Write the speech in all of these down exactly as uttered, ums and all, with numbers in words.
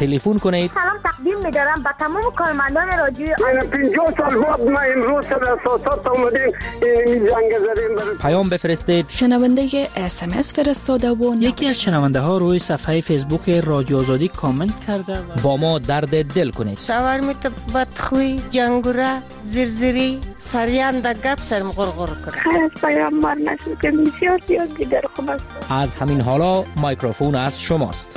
تلفن کنید. سلام تقدیم می‌دارم به تمام کارمندان رادیو. پنجاه سال بعد ما امروز سر اساسات اومدیم این جنگ زدیم. پیام بفرستید. شنونده اس ام اس فرستاده و یکی از شنونده ها روی صفحه فیسبوک رادیو آزادی کامنت کرده و با ما درد دل کنید. شاورمیت بدخوی جنگوره زرزری سریان دا گپ سرم غرغر کرد. خیلی پیام مار نشد که بسیار زیاد دیگر خوب است. از همین حالا مایکروفون از شماست.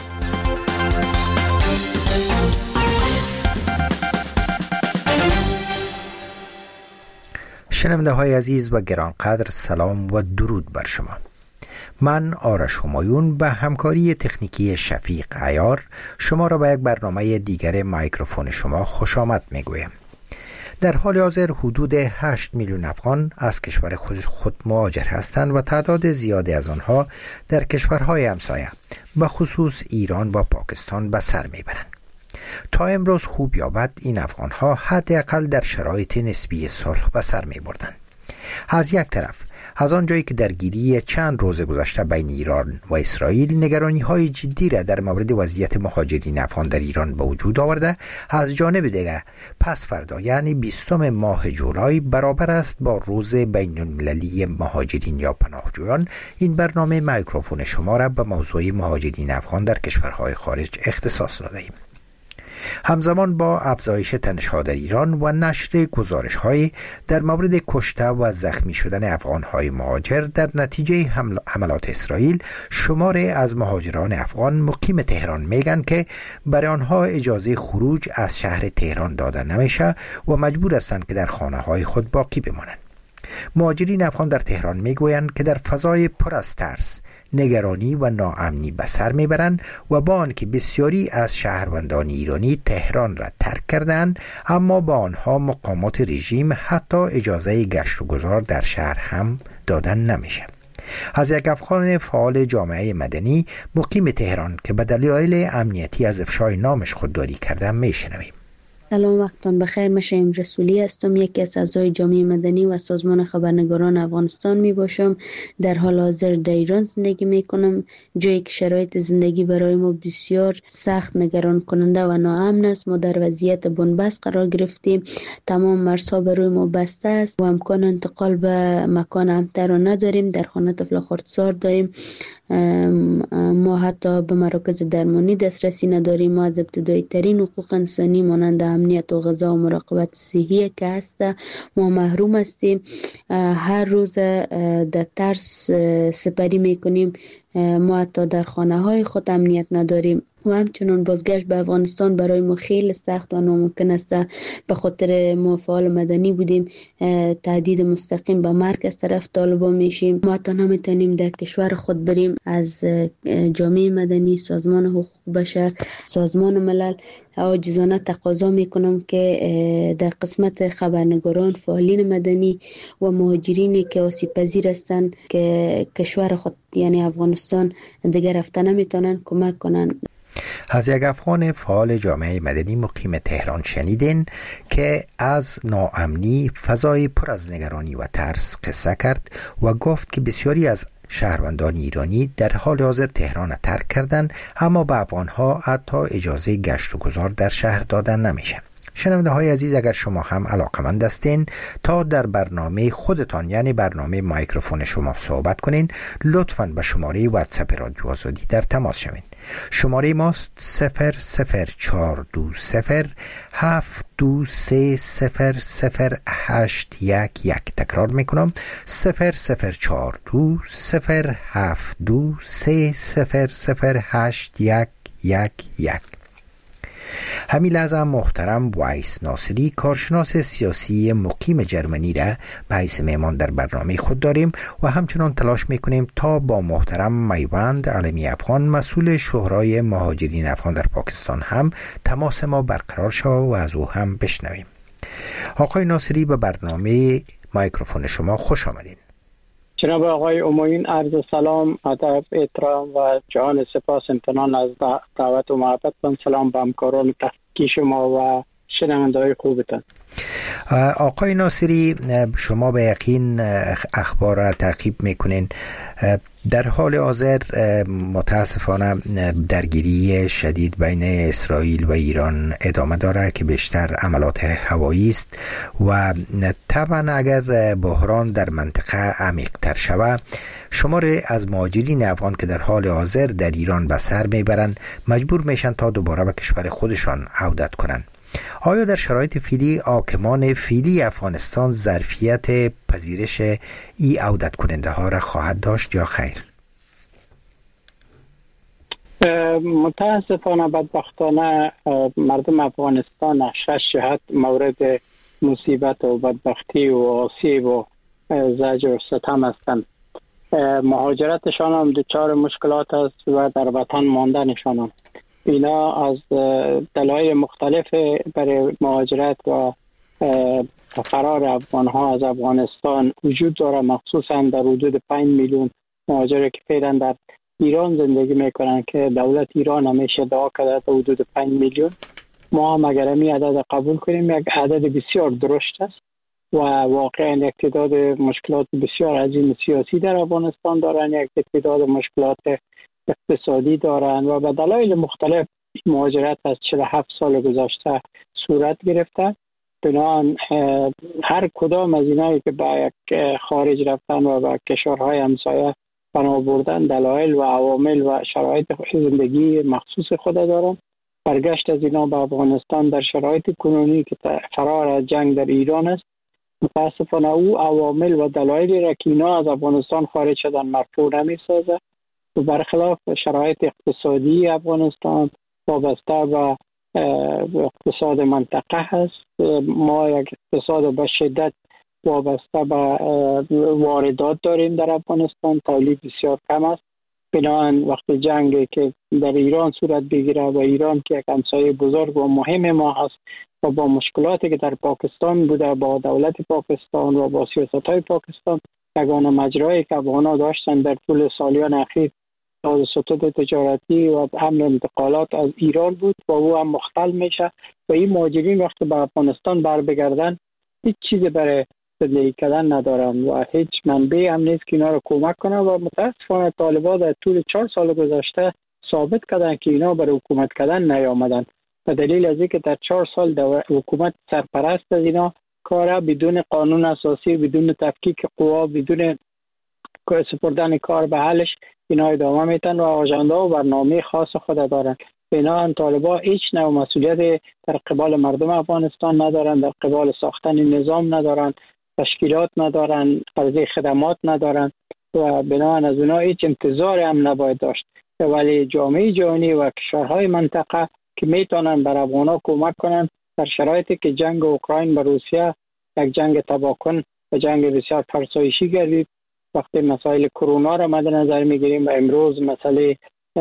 شنونده های عزیز و گرانقدر، سلام و درود بر شما. من آرش همایون به همکاری تکنیکی شفیق عیار شما را به یک برنامه دیگر مایکروفون شما خوش آمد می گویم. در حال حاضر حدود هشت میلیون افغان از کشور خود, خود مهاجر هستند و تعداد زیادی از آنها در کشورهای همسایه به خصوص ایران و پاکستان به سر میبرند. تا امروز خوب یا بد این افغانها حداقل در شرایط نسبی صلح به سر میبردند. از یک طرف از آنجایی که درگیری چند روز گذشته بین ایران و اسرائیل نگرانی های جدی را در مورد وضعیت مهاجرین افغان در ایران به وجود آورده، از جانب دیگر پس فردا یعنی بیستم ماه جولای برابر است با روز بین المللی مهاجرین یا پناهجویان، این برنامه میکروفون شما را به موضوع مهاجرین افغان در کشورهای خارج اختصاص داده ایم. همزمان با افزایش تنش‌ها در ایران و نشر گزارش‌های در مورد کشته و زخمی شدن افغان‌های مهاجر در نتیجه حملات اسرائیل، شماری از مهاجران افغان مقیم تهران میگن که برای آنها اجازه خروج از شهر تهران داده نمیشه و مجبور هستند که در خانه‌های خود باقی بمانند. مهاجرین افغان در تهران میگویند که در فضای پر از ترس، نگرانی و ناامنی به سر میبرند و با آنکه بسیاری از شهروندان ایرانی تهران را ترک کردند، اما با آنها مقامات رژیم حتی اجازه گشت و گذار در شهر هم دادن نمیشه. از یک افغان فعال جامعه مدنی مقیم تهران که به دلایل امنیتی از افشای نامش خودداری کرده میشنویم. سلام، وقتتان بخیر. من شهیم رسولی هستم، یکی از اعضای جامعه مدنی و سازمان خبرنگاران افغانستان می باشم. در حال حاضر در ایران زندگی می کنم، جایی که شرایط زندگی برای ما بسیار سخت، نگران کننده و ناامن است. ما در وضعیت بنبست قرار گرفتیم، تمام مرزها برای ما بسته است و امکان انتقال به مکان امن‌تر را نداریم. در خانه طفل خردسال داریم، ما حتی به مراکز درمانی دسترسی نداریم. ما از ابتدایی ترین حقوق انسانی مانند امنیت و غذا و مراقبت صحی که هست ما محروم هستیم. هر روز در ترس سپری میکنیم. ما حتی در خانه های خود امنیت نداریم و همچنان بازگشت به افغانستان برای ما خیلی سخت و ناممکن است. به خاطر ما فعال مدنی بودیم، تهدید مستقیم به مرگ از طرف طالبان میشیم. ما حتی نمیتونیم در کشور خود بریم. از جامعه مدنی، سازمان حقوق بشر، سازمان ملل عاجزانه تقاضا میکنم که در قسمت خبرنگاران، فعالین مدنی و مهاجرینی که آسیب پذیر هستند که کشور خود یعنی افغانستان دیگر رفته نمیتونن کمک کنن. از یک افغان فعال جامعه مدنی مقیم تهران شنیدین که از ناامنی، فضای پر از نگرانی و ترس قصه کرد و گفت که بسیاری از شهروندان ایرانی در حال حاضر تهران را ترک کردند، اما به افغانها حتی اجازه گشت و گذار در شهر دادن نمیشه. شنونده های عزیز، اگر شما هم علاقمند هستین تا در برنامه خودتان یعنی برنامه مایکروفون شما صحبت کنین، لطفاً به شماره واتساپ رادیو آزادی در تماس شوین. شماره ماست صفر صفر چهار دو صفر هفت دو سه صفر صفر هشت یک یک. تکرار میکنم، صفر صفر چهار دو صفر هفت دو سه صفر صفر هشت یک یک یک. همین لحظه محترم وایس ناصری، کارشناس سیاسی مقیم جرمنی را به حیث مهمان در برنامه خود داریم و همچنان تلاش میکنیم تا با محترم میوند علمی افغان، مسئول شورای مهاجرین افغان در پاکستان هم تماس ما برقرار شود و از او هم بشنویم. آقای ناصری، به برنامه مایکروفون شما خوش آمدین. جناب آقای همایون، عرض سلام، ادب، احترام و جان سپاس امتنان از دعوت و محبت. سلام به همکاران تحقیقی شما و شنونده‌های خوبتان. آقای ناصری، شما به یقین اخبار را تعقیب میکنین. در حال حاضر متاسفانه درگیری شدید بین اسرائیل و ایران ادامه داره که بیشتر عملات هوایی است و طبعا اگر بحران در منطقه عمیق تر شود، شمار از مهاجرین افغان که در حال حاضر در ایران به سر میبرند مجبور میشن تا دوباره به کشور خودشان عودت کنند. آیا در شرایط فعلی حاکمان فعلی افغانستان ظرفیت پذیرش ای عودت کننده ها را خواهد داشت یا خیر؟ متاسفانه بدبختانه مردم افغانستان شش جهت مورد مصیبت و بدبختی و آسیب و زجر و ستم هستند. مهاجرتشان هم دچار مشکلات است و در وطن ماندنشان هم. اینا از دلایل مختلف برای مهاجرت و فرار افغان ها از افغانستان وجود داره، مخصوصا در حدود پنج میلیون مهاجر که فعلا در ایران زندگی میکنن که دولت ایران همیشه دعا کرده تا حدود پنج میلیون. ما هم اگر این عدد قبول کنیم یک عدد بسیار درشت است و واقعا یک تعداد مشکلات بسیار عظیم سیاسی در افغانستان دارن، یک تعداد مشکلات اقتصادی دارن و به دلایل مختلف مهاجرت از چهل و هفت سال گذشته صورت گرفته. بنابراین هر کدام از اینایی که به یک خارج رفتن و به کشورهای همسایه پناه بردن دلایل و عوامل و شرایط زندگی مخصوص خود دارن. برگشت از اینا به افغانستان در شرایط کنونی که فرار از جنگ در ایران است، متاسفانه او عوامل و دلایلی را که اینا از افغانستان خارج شدن مرفوع نمی سازه و برخلاف شرایط اقتصادی افغانستان وابسته به اقتصاد منطقه هست. ما یک اقتصاد به شدت وابسته به واردات داریم در افغانستان، تولید بسیار کم است. بنابراین وقتی جنگی که در ایران صورت بگیره و ایران که یک همسایه بزرگ و مهم ما هست و با مشکلاتی که در پاکستان بوده با دولت پاکستان و با سیاست‌های پاکستان، یگانه مجرایی که افغان‌ها داشتن در طول سالیان اخیر ستود تجارتی و امن انتقالات از ایران بود و او هم مختل میشه و این مهاجرین وقتی به افغانستان بر بگردن هیچ چیزی برای زندگی کردن ندارن و هیچ منبعی هم نیست که اینا رو کمک کنه و متاسفانه طالبان در طول چهار سال گذشته ثابت کردن که اینا برای حکومت کردن نیامدن. به دلیل از اینکه در چهار سال حکومت سرپرست از اینا کار بدون قانون اساسی، بدون تفکیک قوا، بدون سپردن کار به حلش اینا ادامه میتن و آژانده و برنامه خاص خود دارن. اینا طالبان هیچ نوع مسئولیت در قبال مردم افغانستان ندارن، در قبال ساختن نظام ندارن، تشکیلات ندارن، عرضه خدمات ندارن و بنابراین از اونا هیچ انتظار هم نباید داشت. ولی جامعه جهانی و کشورهای منطقه که میتونن بر افغانا کمک کنن در شرایطی که جنگ اوکراین با روسیه یک جنگ تباکن و جنگ بسیار فرسایشی گردید، وقتی مسائل کرونا را مد نظر میگیریم و امروز مسئله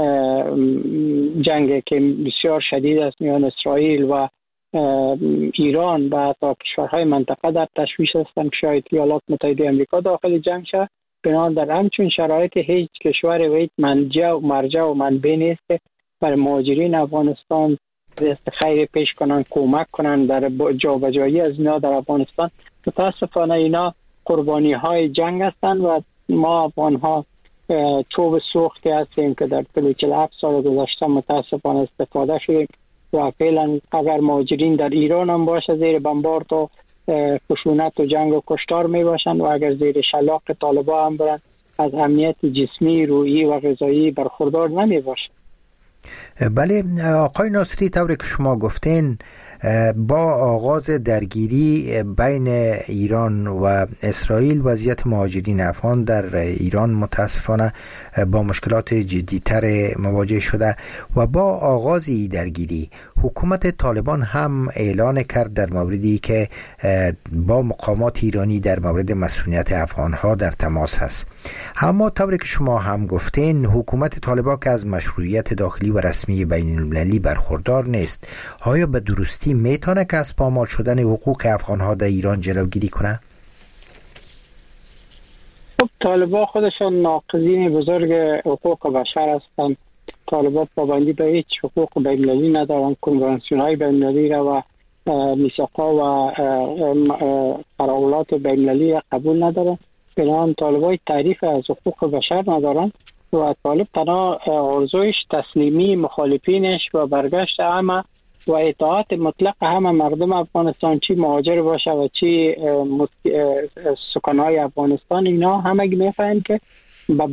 جنگ که بسیار شدید است میان اسرائیل و ایران و حتی کشورهای منطقه در تشویش هستند که شاید ایالات متحده آمریکا داخل جنگ شد. بنابراین در همچون شرایط هیچ کشور و هیچ منجع و مرجع و منبع نیست برای مهاجرین افغانستان دست خیر پیش کنن، کمک کنن در جابجایی از اینا در افغانستان. متاسفانه اینا قربانی های جنگ هستند و ما افغان ها چوب سوختی هستیم که در طول چهل و هفت سال گذشته متاسفانه استفاده شدیم و فعلا اگر مهاجرین در ایران هم باشه زیر بمبارد و خشونت و جنگ و کشتار می باشند و اگر زیر شلاق طالبان هم برن از امنیت جسمی، روحی و غذایی برخوردار نمی باشند. بله آقای ناصری، طوری که شما گفتین با آغاز درگیری بین ایران و اسرائیل وضعیت مهاجرین افغان در ایران متاسفانه با مشکلات جدی‌تر مواجه شده و با آغاز این درگیری حکومت طالبان هم اعلان کرد در موردی که با مقامات ایرانی در مورد مسئولیت افغانها در تماس هست. اما طوری که شما هم گفتین حکومت طالبان که از مشروعیت داخلی و رسمی بین المللی برخوردار نیست، آیا به درستی میتونه که از پامال شدن حقوق افغانها در ایران جلوگیری کنه؟ خب طالبان خودشان ناقضین بزرگ حقوق بشر هستند. طالبان پابندی به هیچ حقوق بین المللی ندارن، کنوانسیون های بین المللی را و میثاق‌ها و قراردادات بین المللی قبول ندارن بنابراین طالبای تعریف از حقوق بشر ندارن و طالب تنها آرزویش تسلیمی مخالفینش و برگشت همه و اطاعت مطلق همه مردم افغانستان، چی مهاجر باشه و چی سکنای افغانستان، اینا همه میفهمن که به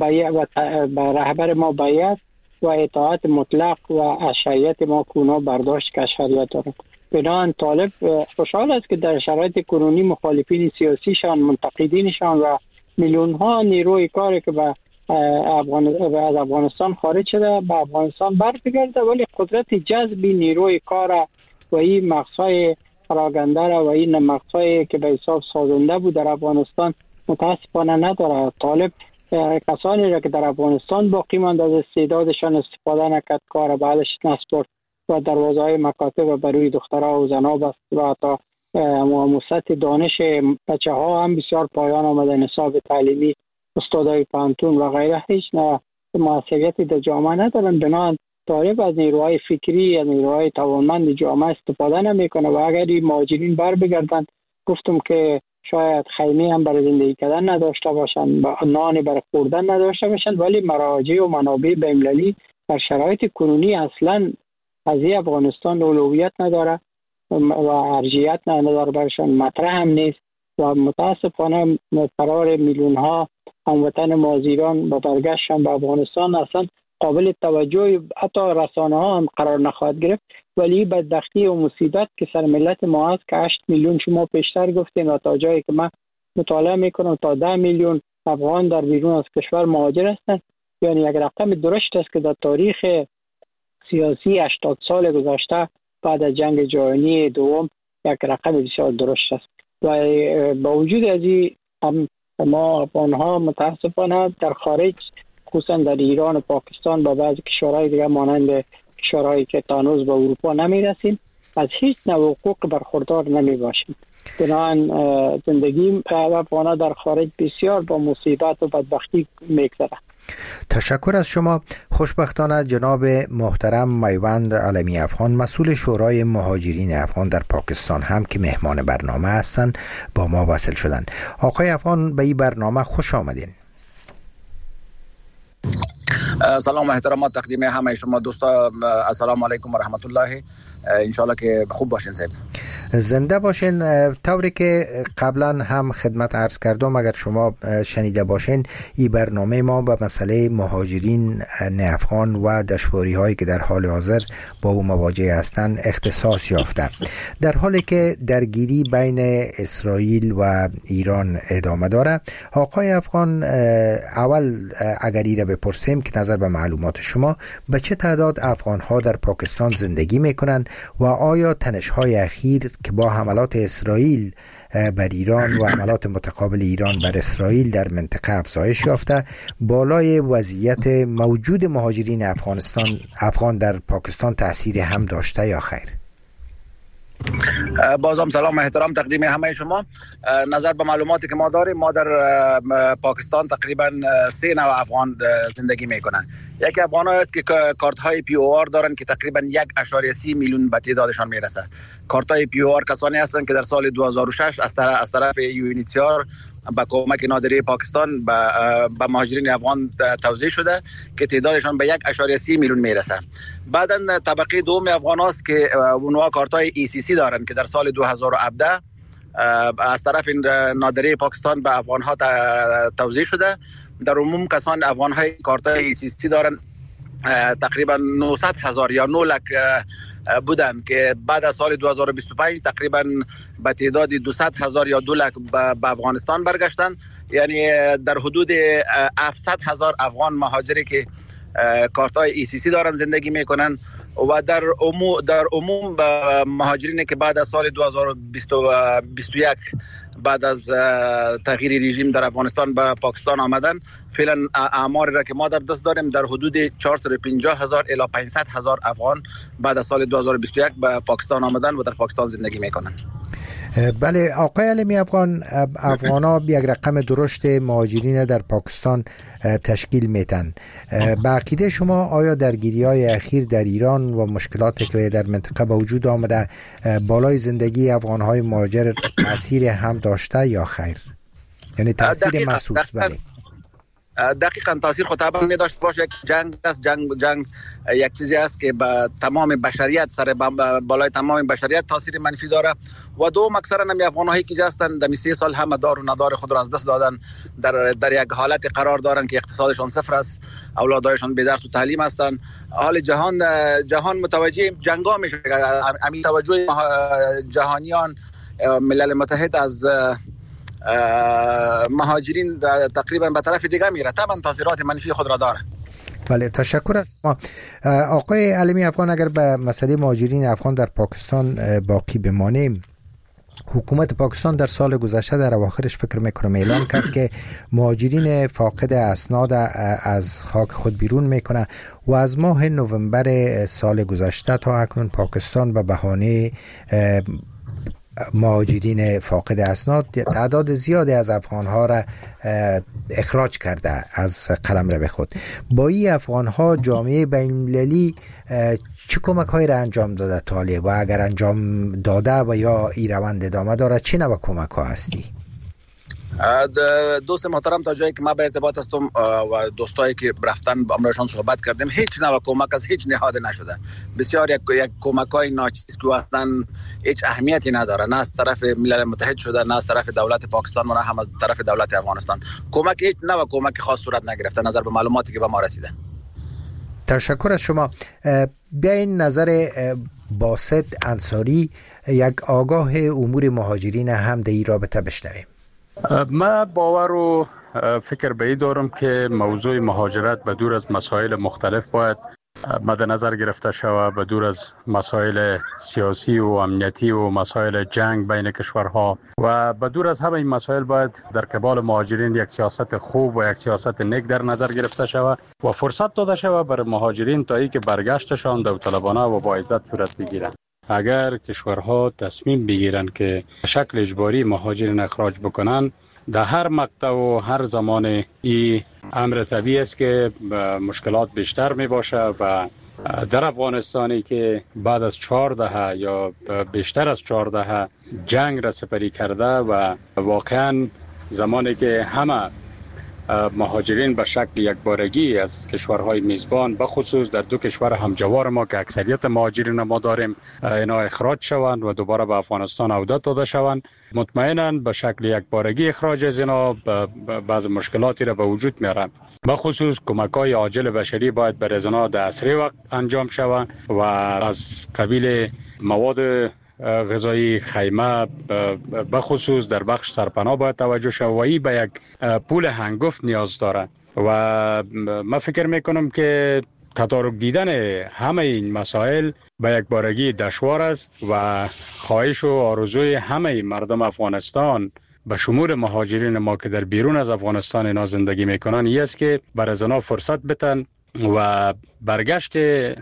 رهبر ما بیعت و اطاعت مطلق و اشریت ما کونا برداشت که اشریت دارن. بنابراین طالب خوشحال است که در شرایط کنونی مخالفین سیاسیشان، منتقدینشان و میلیون ها نیروی کاری که به افغان... از افغانستان خارج شده به افغانستان برمیگرده، ولی قدرت جذب نیروی کار و این مقصای پراگنده و این مقصای که به حساب سازنده بود در افغانستان متاسفانه نداره. طالب کسانی را که در افغانستان باقی ماند از استعدادشان استفاده نکرد، کار بعدش نسپرد و دروازه های مکاتب و بروی دخترها و زنها بست و تا مؤسسات دانش بچه ها هم بسیار پایان آمده، نصاب تعلیمی، استادای پانتون و غیره هیچ نه موثریتی در جامعه ندارن. بنابراین طالب از نیروهای فکری یا نیروهای توانمند جامعه استفاده نمیکنه و اگر این مهاجرین بر بگردن، گفتم که شاید خیمه هم برای زندگی کردن نداشته باشن، نان برای خوردن نداشته باشن، ولی مراجع و منابع بین‌المللی در شرایط کنونی اصلا قضیه افغانستان اولویت نداره و ارجحیت نداره برشان، مطرح هم نیست و متاسفانه فرار میلیون ها هموطن مازیران با برگشتشان به افغانستان اصلا قابل توجه حتی رسانه ها هم قرار نخواهد گرفت. ولی بدبختی و مصیبت که سر ملت ما هست که هشت میلیون شما پیشتر گفتیم و تا جایی که من مطالعه میکنم تا ده میلیون افغان در بیرون از کشور مهاجر هستند، یعنی یک رقم درشت است که در تاریخ سیاسی هشتاد سال گذشته بعد از جنگ جهانی دوم یک رقم بسیار درشت است. و با وجود از این ما افغان‌ها متاسفانه در خارج خصوصا در ایران و پاکستان با بعضی کشورهای دیگه مانند کشورهایی که تانوز به اروپا نمیرسیم از هیچ نوع حقوق برخوردار نمی باشیم. بنابراین زندگی افغان‌ها در خارج بسیار با مصیبت و بدبختی میگذره. تشکر از شما. خوشبختانه جناب محترم میوند علمی افغان، مسئول شورای مهاجرین افغان در پاکستان هم که مهمان برنامه هستند با ما وصل شدند. آقای افغان به این برنامه خوش آمدین. سلام و احترامات تقدیم همه شما دوستا. السلام علیکم و رحمت الله. انشالله که خوب باشین صاحب. زنده باشین. طوری که قبلا هم خدمت عرض کردم، اگر شما شنیده باشین، این برنامه ما به مسئله مهاجرین افغان و دشواری هایی که در حال حاضر با او مواجه هستند اختصاص یافته. در حالی که درگیری بین اسرائیل و ایران ادامه داره، آقای افغان، اول اگر این را بپرسیم که نظر به معلومات شما به چه تعداد افغان ها در پاکستان زندگی میکنن و آیا تنش‌های اخیر که با حملات اسرائیل بر ایران و حملات متقابل ایران بر اسرائیل در منطقه افزایش یافته بالای وضعیت موجود مهاجرین افغانستان افغان در پاکستان تأثیر هم داشته یا خیر؟ بازم سلام و احترام تقدیم همه شما. نظر به معلوماتی که ما داریم، ما در پاکستان تقریبا سه نوع افغان زندگی میکنن. یکی افغان هست که کارت های پی او آر دارن که تقریبا یک اشاریه سی میلیون به تعدادشان میرسه. کارت های پی او آر کسانی هستند که در سال دو هزار و شش از طرف از طرف یونیتیار با کمک نادره پاکستان به مهاجرین افغان توزیع شده که تعدادشان به یک اشاریه سی میلیون میرسه. بعداً طبقه دوم افغان هاست که اونها کارت های ای سی سی دارن که در سال دو هزار و هفده از طرف نادره پاکستان به افغان ها توزیع شده. در عموم کسان افغان های کارت های ای سی سی دارن تقریبا نهصد هزار یا نه لک بودن که بعد از سال دو هزار و بیست و پنج تقریبا به تعداد دویست هزار یا دو لک به افغانستان برگشتن. یعنی در حدود هفتصد هزار افغان مهاجری که کارتای ای سی سی دارن زندگی میکنن و در عموم در عموم مهاجرینی که بعد از سال دو هزار و بیست و یک بعد از تغییر رژیم در افغانستان به پاکستان آمدن، فعلا اعماری را که ما در دست داریم در حدود چهارصد و پنجاه هزار الی پانصد هزار افغان بعد از سال دو هزار و بیست و یک به پاکستان آمدن و در پاکستان زندگی میکنن. بله آقای علمی افغان، افغانا یک رقم درشت مهاجرین در پاکستان تشکیل میتن. به عقیده شما آیا درگیری های اخیر در ایران و مشکلاتی که در منطقه به وجود آمده بالای زندگی افغان های مهاجر تأثیر هم داشته یا خیر؟ یعنی تاثیر محسوس. بله دقیقاً تاثیر خود طبعا می داشت باشه. جنگ است، جنگ جنگ یک چیزی است که با تمام بشریت سر بالای تمام بشریت تاثیر منفی داره. و دو اکثرا هم افغان‌هایی که هستند در سه سال همه دار و ندار خود را از دست دادن، در در یک حالت قرار دارن که اقتصادشان صفر است، اولادایشان بی درس و تعلیم هستند. حال جهان جهان متوجه جنگا میشه. امی توجه جهانیان ملل متحد از مهاجرین تقریبا به طرف دیگه میره، طبعا تاثیرات منفی خود را داره. بله تشکر از شما آقای علمی افغان. اگر به مسئله مهاجرین افغان در پاکستان باقی بمانیم، حکومت پاکستان در سال گذشته در اواخرش فکر میکنم اعلان کرد که مهاجرین فاقد اسناد از خاک خود بیرون میکنه و از ماه نوامبر سال گذشته تا اکنون پاکستان به بهانه مهاجرین فاقد اسناد تعداد زیادی از افغانها را اخراج کرده از قلمرو خود. با این افغانها جامعه بین‌المللی چه کمک های را انجام داده تا حالی و اگر انجام داده و یا این روند ادامه داره چه نوع کمک ها هستی؟ دوست محترم، تا جایی که ما به ارتباط هستم و دوستایی که رفتن با امرشان صحبت کردیم، هیچ نوع کمک از هیچ نهاد نشده. بسیار یک یک کمکای ناچیز که اصلا هیچ اهمیتی نداره، نه از طرف ملل متحد شده، نه از طرف دولت پاکستان و نه هم از طرف دولت افغانستان. کمک هیچ نوع کمک خاص صورت نگرفته نظر به معلوماتی که به ما رسیده. تشکر از شما. بیاین نظر باسط انصاری، یک آگاه امور مهاجرین هم در این رابطه بشنویم. من باور و فکر به این دارم که موضوع مهاجرت به دور از مسائل مختلف باید مد نظر گرفته شود، به دور از مسائل سیاسی و امنیتی و مسائل جنگ بین کشورها و به دور از همه این مسائل باید در قبال مهاجرین یک سیاست خوب و یک سیاست نیک در نظر گرفته شود و فرصت داده شود برای مهاجرین تا اینکه برگشتشان داوطلبانه و با عزت صورت بگیرد. اگر کشورها تصمیم بگیرن که به شکل اجباری مهاجرین اخراج بکنن، در هر مقطع و هر زمان این امر طبیعی است که مشکلات بیشتر می باشه و در افغانستانی که بعد از چهار دهه یا بیشتر از چهار دهه جنگ را سپری کرده و واقعا زمانی که همه مهاجرین به شکل یک بارگی از کشورهای میزبان به خصوص در دو کشور همجوار ما که اکثریت مهاجرین ما داریم اینا اخراج شوند و دوباره به افغانستان عودت داده شوند، مطمئنا به شکل یک بارگی اخراج از اینا بعض مشکلاتی را به وجود میارند. به خصوص کمک‌های عاجل بشری باید برای اینا در اسرع وقت انجام شود و از قبیل مواد غذایی، خیمه به خصوص در بخش سرپناه باید توجه شود و این به یک پول هنگفت نیاز داره و من فکر میکنم که تدارک دیدن همه این مسائل به یک بارگی دشوار است و خواهش و آرزوی همه مردم افغانستان به شمول مهاجرین ما که در بیرون از افغانستان اینا زندگی میکنن این است که برای اینا فرصت بتن و برگشت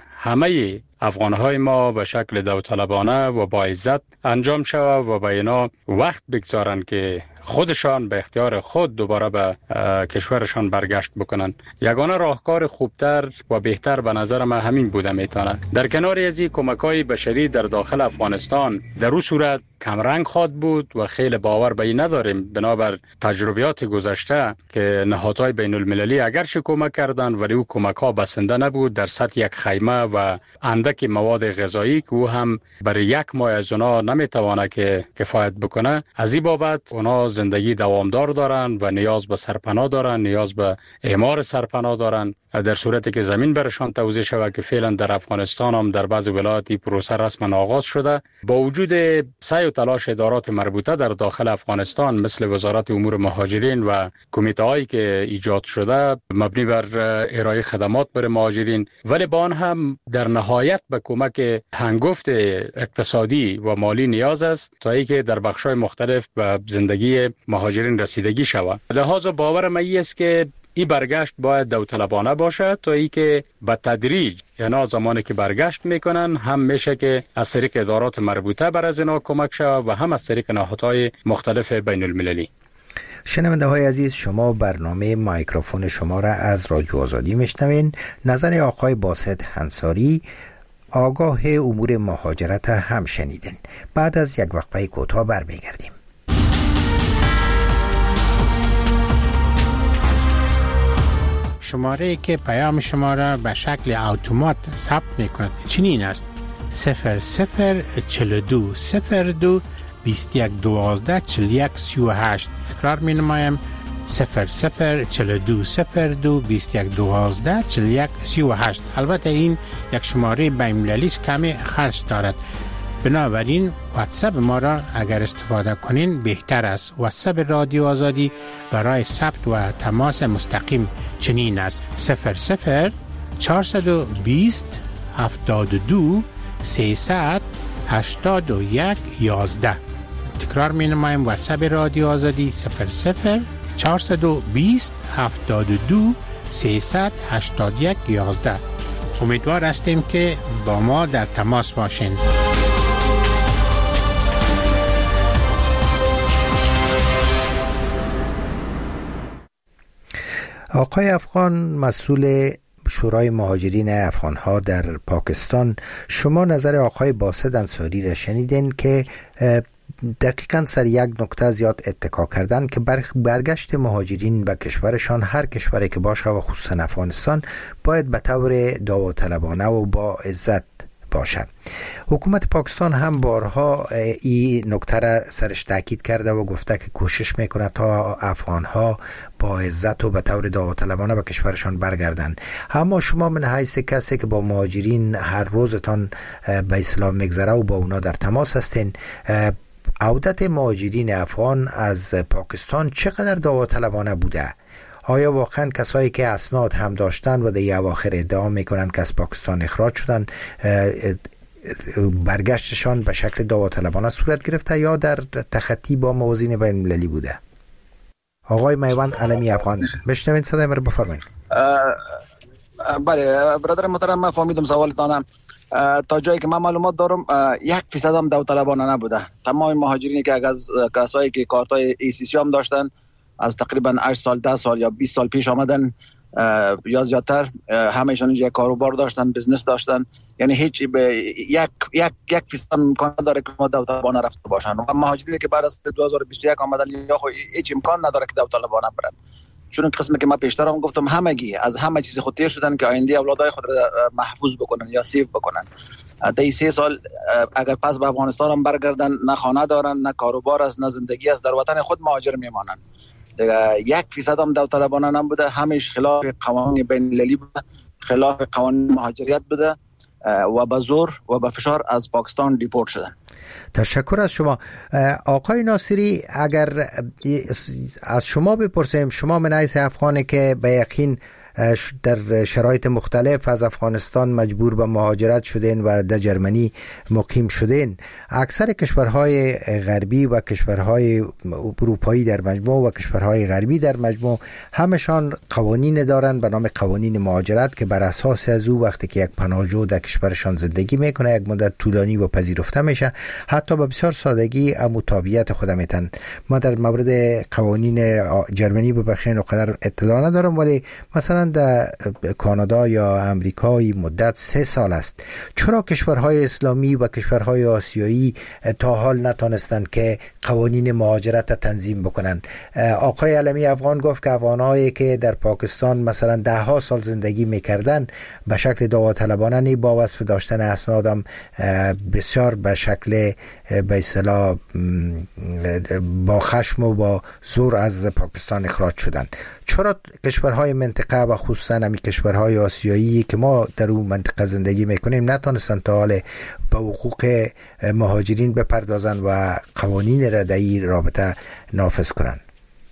همه افغانهای ما به شکل داوطلبانه و با عزت انجام شود و به اینا وقت بگذارن که خودشان به اختیار خود دوباره به کشورشان برگشت بکنن. یگانه راهکار خوبتر و بهتر به نظر من همین بوده میتونه. در کنار از این کمک‌های بشری در داخل افغانستان در اون صورت کمرنگ خواد بود و خیلی باور به این نداریم بنابر تجربیات گذشته که نهادهای بین المللی اگرچه کمک کردن ولی او کمک‌ها بسنده نبود در سطح یک خیمه و اندک مواد غذایی که او هم برای یک ماه از اونا نمیتوانه که کفایت بکنه. از این بابت اونا زندگی دوامدار دارن و نیاز به سرپناه دارن، نیاز به اعمار سرپناه دارن. در صورتی که زمین برشان توزیع شود که فعلا در افغانستان هم در بعض ولایات پروسه رسما آغاز شده، با وجود سعی و تلاش ادارات مربوطه در داخل افغانستان مثل وزارت امور مهاجرین و کمیته هایی که ایجاد شده مبنی بر ارائه خدمات برای مهاجرین، ولی با آن هم در نهایت به کمک هنگفت اقتصادی و مالی نیاز است تا اینکه در بخش‌های مختلف به زندگی مهاجرین رسیدگی شود. لذا باور من است که این برگشت باید داوطلبانه باشه تا ای که به تدریج یعنی زمانی که برگشت میکنن هم میشه که از طریق ادارات مربوطه بر از اینا کمک شود و هم از طریق نهادهای مختلف بین المللی. شنونده های عزیز، شما برنامه مایکروفون شما را از رادیو آزادی میشنوین. نظر آقای باسط انصاری، آگاه امور مهاجرت هم شنیدین. بعد از یک وقفه کوتاه برمیگردیم. شماره که پیام شما را به شکل اتومات ثبت میکند چنین است: صفر صفر چهل و دو صفر دو بیست و یک دوازده چهل و یک سی و هشت. تکرار می نمایم: صفر صفر چهل و دو صفر دو بیست و یک دوازده چهل و یک سی و هشت. البته این یک شماره بین‌المللی است، کمی خرج دارد، بنابراین واتساپ ما را اگر استفاده کنین بهتر است. واتساپ رادیو آزادی برای ثبت و تماس مستقیم چنین است: صفر صفر چهارصد و بیست هفتاد و دو سیصد هشتاد و یک یازده. تکرار می نمایم: واتساپ رادیو آزادی صفر صفر چهارصد و بیست هفتاد و دو سیصد هشتاد و یک یازده. امیدوار هستیم که با ما در تماس باشین. آقای افغان، مسئول شورای مهاجرین افغان‌ها در پاکستان، شما نظر آقای باسط انصاری را شنیدین که دقیقاً سر یک نکته زیاد اتکا کردن که برگشت مهاجرین به کشورشان، هر کشوری که باشه و خصوصا افغانستان، باید به طور داوطلبانه و با عزت باشه. حکومت پاکستان هم بارها این نکته را سرش تاکید کرده و گفته که کوشش میکنه تا افغانها با عزت و به طور داوطلبانه به کشورشان برگردن. اما شما من حیث کسی که با مهاجرین هر روزتان به اصطلاح میگذره و با اونا در تماس هستین، عودت مهاجرین افغان از پاکستان چقدر داوطلبانه بوده؟ آیا واقعا کسایی که اسناد هم داشتن و در اواخر ادعا میکنن که از پاکستان اخراج شدن برگشتشان به شکل داوطلبانه صورت گرفته یا در تخطی با موازین بین المللی بوده؟ آقای میوند علمی افغان، بشنوین صدای من رو بفرمایید. بله برادر محترم، من فهمیدم سوالتانم. تا جایی که من معلومات دارم یک فیصد هم داوطلبانه نبوده. تمام مهاجرینی که از کسایی که کارتای ای سی سی هم داشتن از تقریبا هشت سال ده سال یا بیست سال پیش آمدن یا زیادتر، همه‌شان یک کاروبار داشتن، بزنس داشتن، یعنی هیچ به یک یک یک فیصد امکان نداره که ما داوطلبانه رفته باشن. و مهاجرینی که بعد از دو هزار و بیست و یک آمدن یا هیچ امکان نداره که داوطلبانه برن، چون قسمی که ما پیشتر هم گفتم همگی از همه چیز خود تیر شدن که آینده اولادای خود را محفوظ بکنن یا سیو بکنن. تا سه سال اگر پس به افغانستان هم برگردن، نه خانه دارن، نه کاروبار است، نه زندگی است، در وطن خود مهاجر میمانن. یک فیصد هم داوطلبانه نبوده، همیش خلاف قوانین بین المللی بوده، خلاف قوانین مهاجریت بوده و به زور و به فشار از پاکستان دیپورت شدن. تشکر از شما. آقای ناصری، اگر از شما بپرسیم، شما من حیث افغانی که به یقین در شرایط مختلف از افغانستان مجبور به مهاجرت شدین و در جرمنی مقیم شدین، اکثر کشورهای غربی و کشورهای اروپایی در مجموع و کشورهای غربی در مجموع همشان قوانین دارن به نام قوانین مهاجرت که بر اساس از او وقتی که یک پناهجو در کشورشان زندگی میکنه یک مدت طولانی و پذیرفته میشه، حتی به بسیار سادگی مطابقت خود میتن. ما در مورد قوانین جرمنی به بخیر و قدر اطلاع ندارم، ولی مثلا در کانادا یا امریکای مدت سه سال است. چرا کشورهای اسلامی و کشورهای آسیایی تا حال نتونستند که قوانین مهاجرت تنظیم بکنن؟ آقای علمی افغان گفت که افغانایی که در پاکستان مثلا ده ها سال زندگی میکردن به شکل داوطلبانه نی با وصف داشتن اسنادم بسیار به شکل به اصطلاح با خشم و با زور از پاکستان اخراج شدن. چرا کشورهای منطقه و خصوصا همی کشورهای آسیایی که ما در اون منطقه زندگی میکنیم نتونستن تا حال به حقوق مهاجرین بپردازن و قوانین را در این رابطه نافذ کنن؟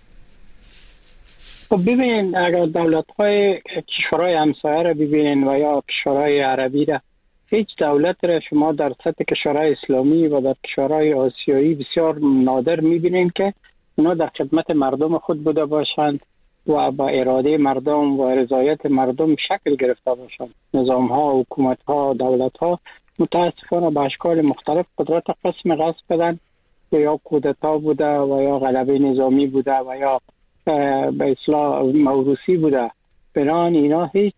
خب ببینید، اگر دولت‌های کشورهای همسایه را ببینید و یا کشورهای عربی را، هیچ دولت را شما در سطح کشورهای اسلامی و در کشورهای آسیایی بسیار نادر میبینید که اونا در خدمت مردم خود بوده باشند و با اراده مردم و رضایت مردم شکل گرفته باشند. نظام ها، حکومت ها، دولت ها متاسفانه به اشکال مختلف قدرت قسم غصب کردن و یا کودتا بوده و یا غلبه نظامی بوده و یا به اصطلاح موروثی بوده. بنابراین اینا هیچ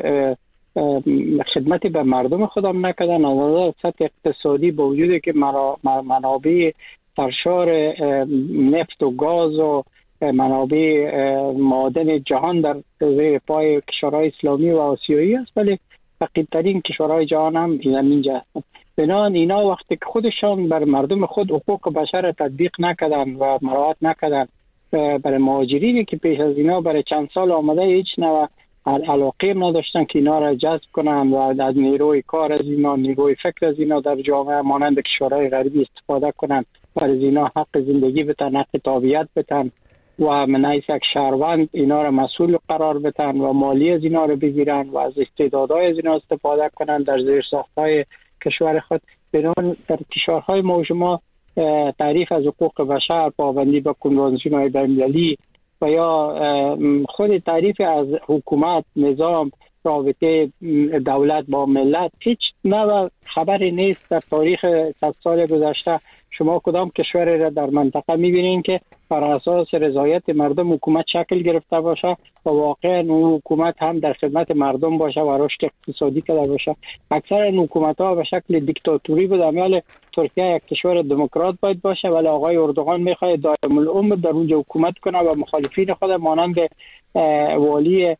خدمتی به مردم خودم نکردن. از نظر سطح اقتصادی با وجودی که منابع سرشار نفت و گاز و منابع معادن جهان در زیر پای کشورهای اسلامی و آسیایی است، ولی فقیرترین کشورهای جهان هم اینجا هستند. بنابراین اینا وقتی که خودشان بر مردم خود حقوق بشر تطبیق نکردن و مراعات نکردن، برای مهاجرینی که پیش از اینا برای چند سال آمده هیچ نوع علاقه نداشتن که اینا را جذب کنن و از نیروی کار از اینا، نیروی فکر از اینا در جامعه مانند کشورهای غربی استفاده کنن و از اینا حق زندگی بتن، حق تابعیت بتن و من حیث یک شهروند اینا را مسئول قرار بتن و مالی از اینا را بگیرن و از استعدادهای از اینا استفاده کنن در زیر ساختهای کشور خود. بنابراین در کشورهای ما شما تعریف از حقوق بشر، پابندی به کنوانسیون‌های بین‌المللی و یا خود تعریف از حکومت، نظام، رابطه دولت با ملت هیچ نوع خبری نیست. در تاریخ صد سال گذشته شما کدام کشوری را در منطقه می‌بینید که بر اساس رضایت مردم حکومت شکل گرفته باشه و واقعا اون حکومت هم در خدمت مردم باشه و رشد اقتصادی کرده باشه؟ اکثر این حکومت‌ها به شکل دیکتاتوری بود. امیال ترکیه یک کشور دموکرات باید باشه، ولی آقای اردوغان می‌خواد دائم العمر در اونجا حکومت کنه و مخالفین خود مانند والی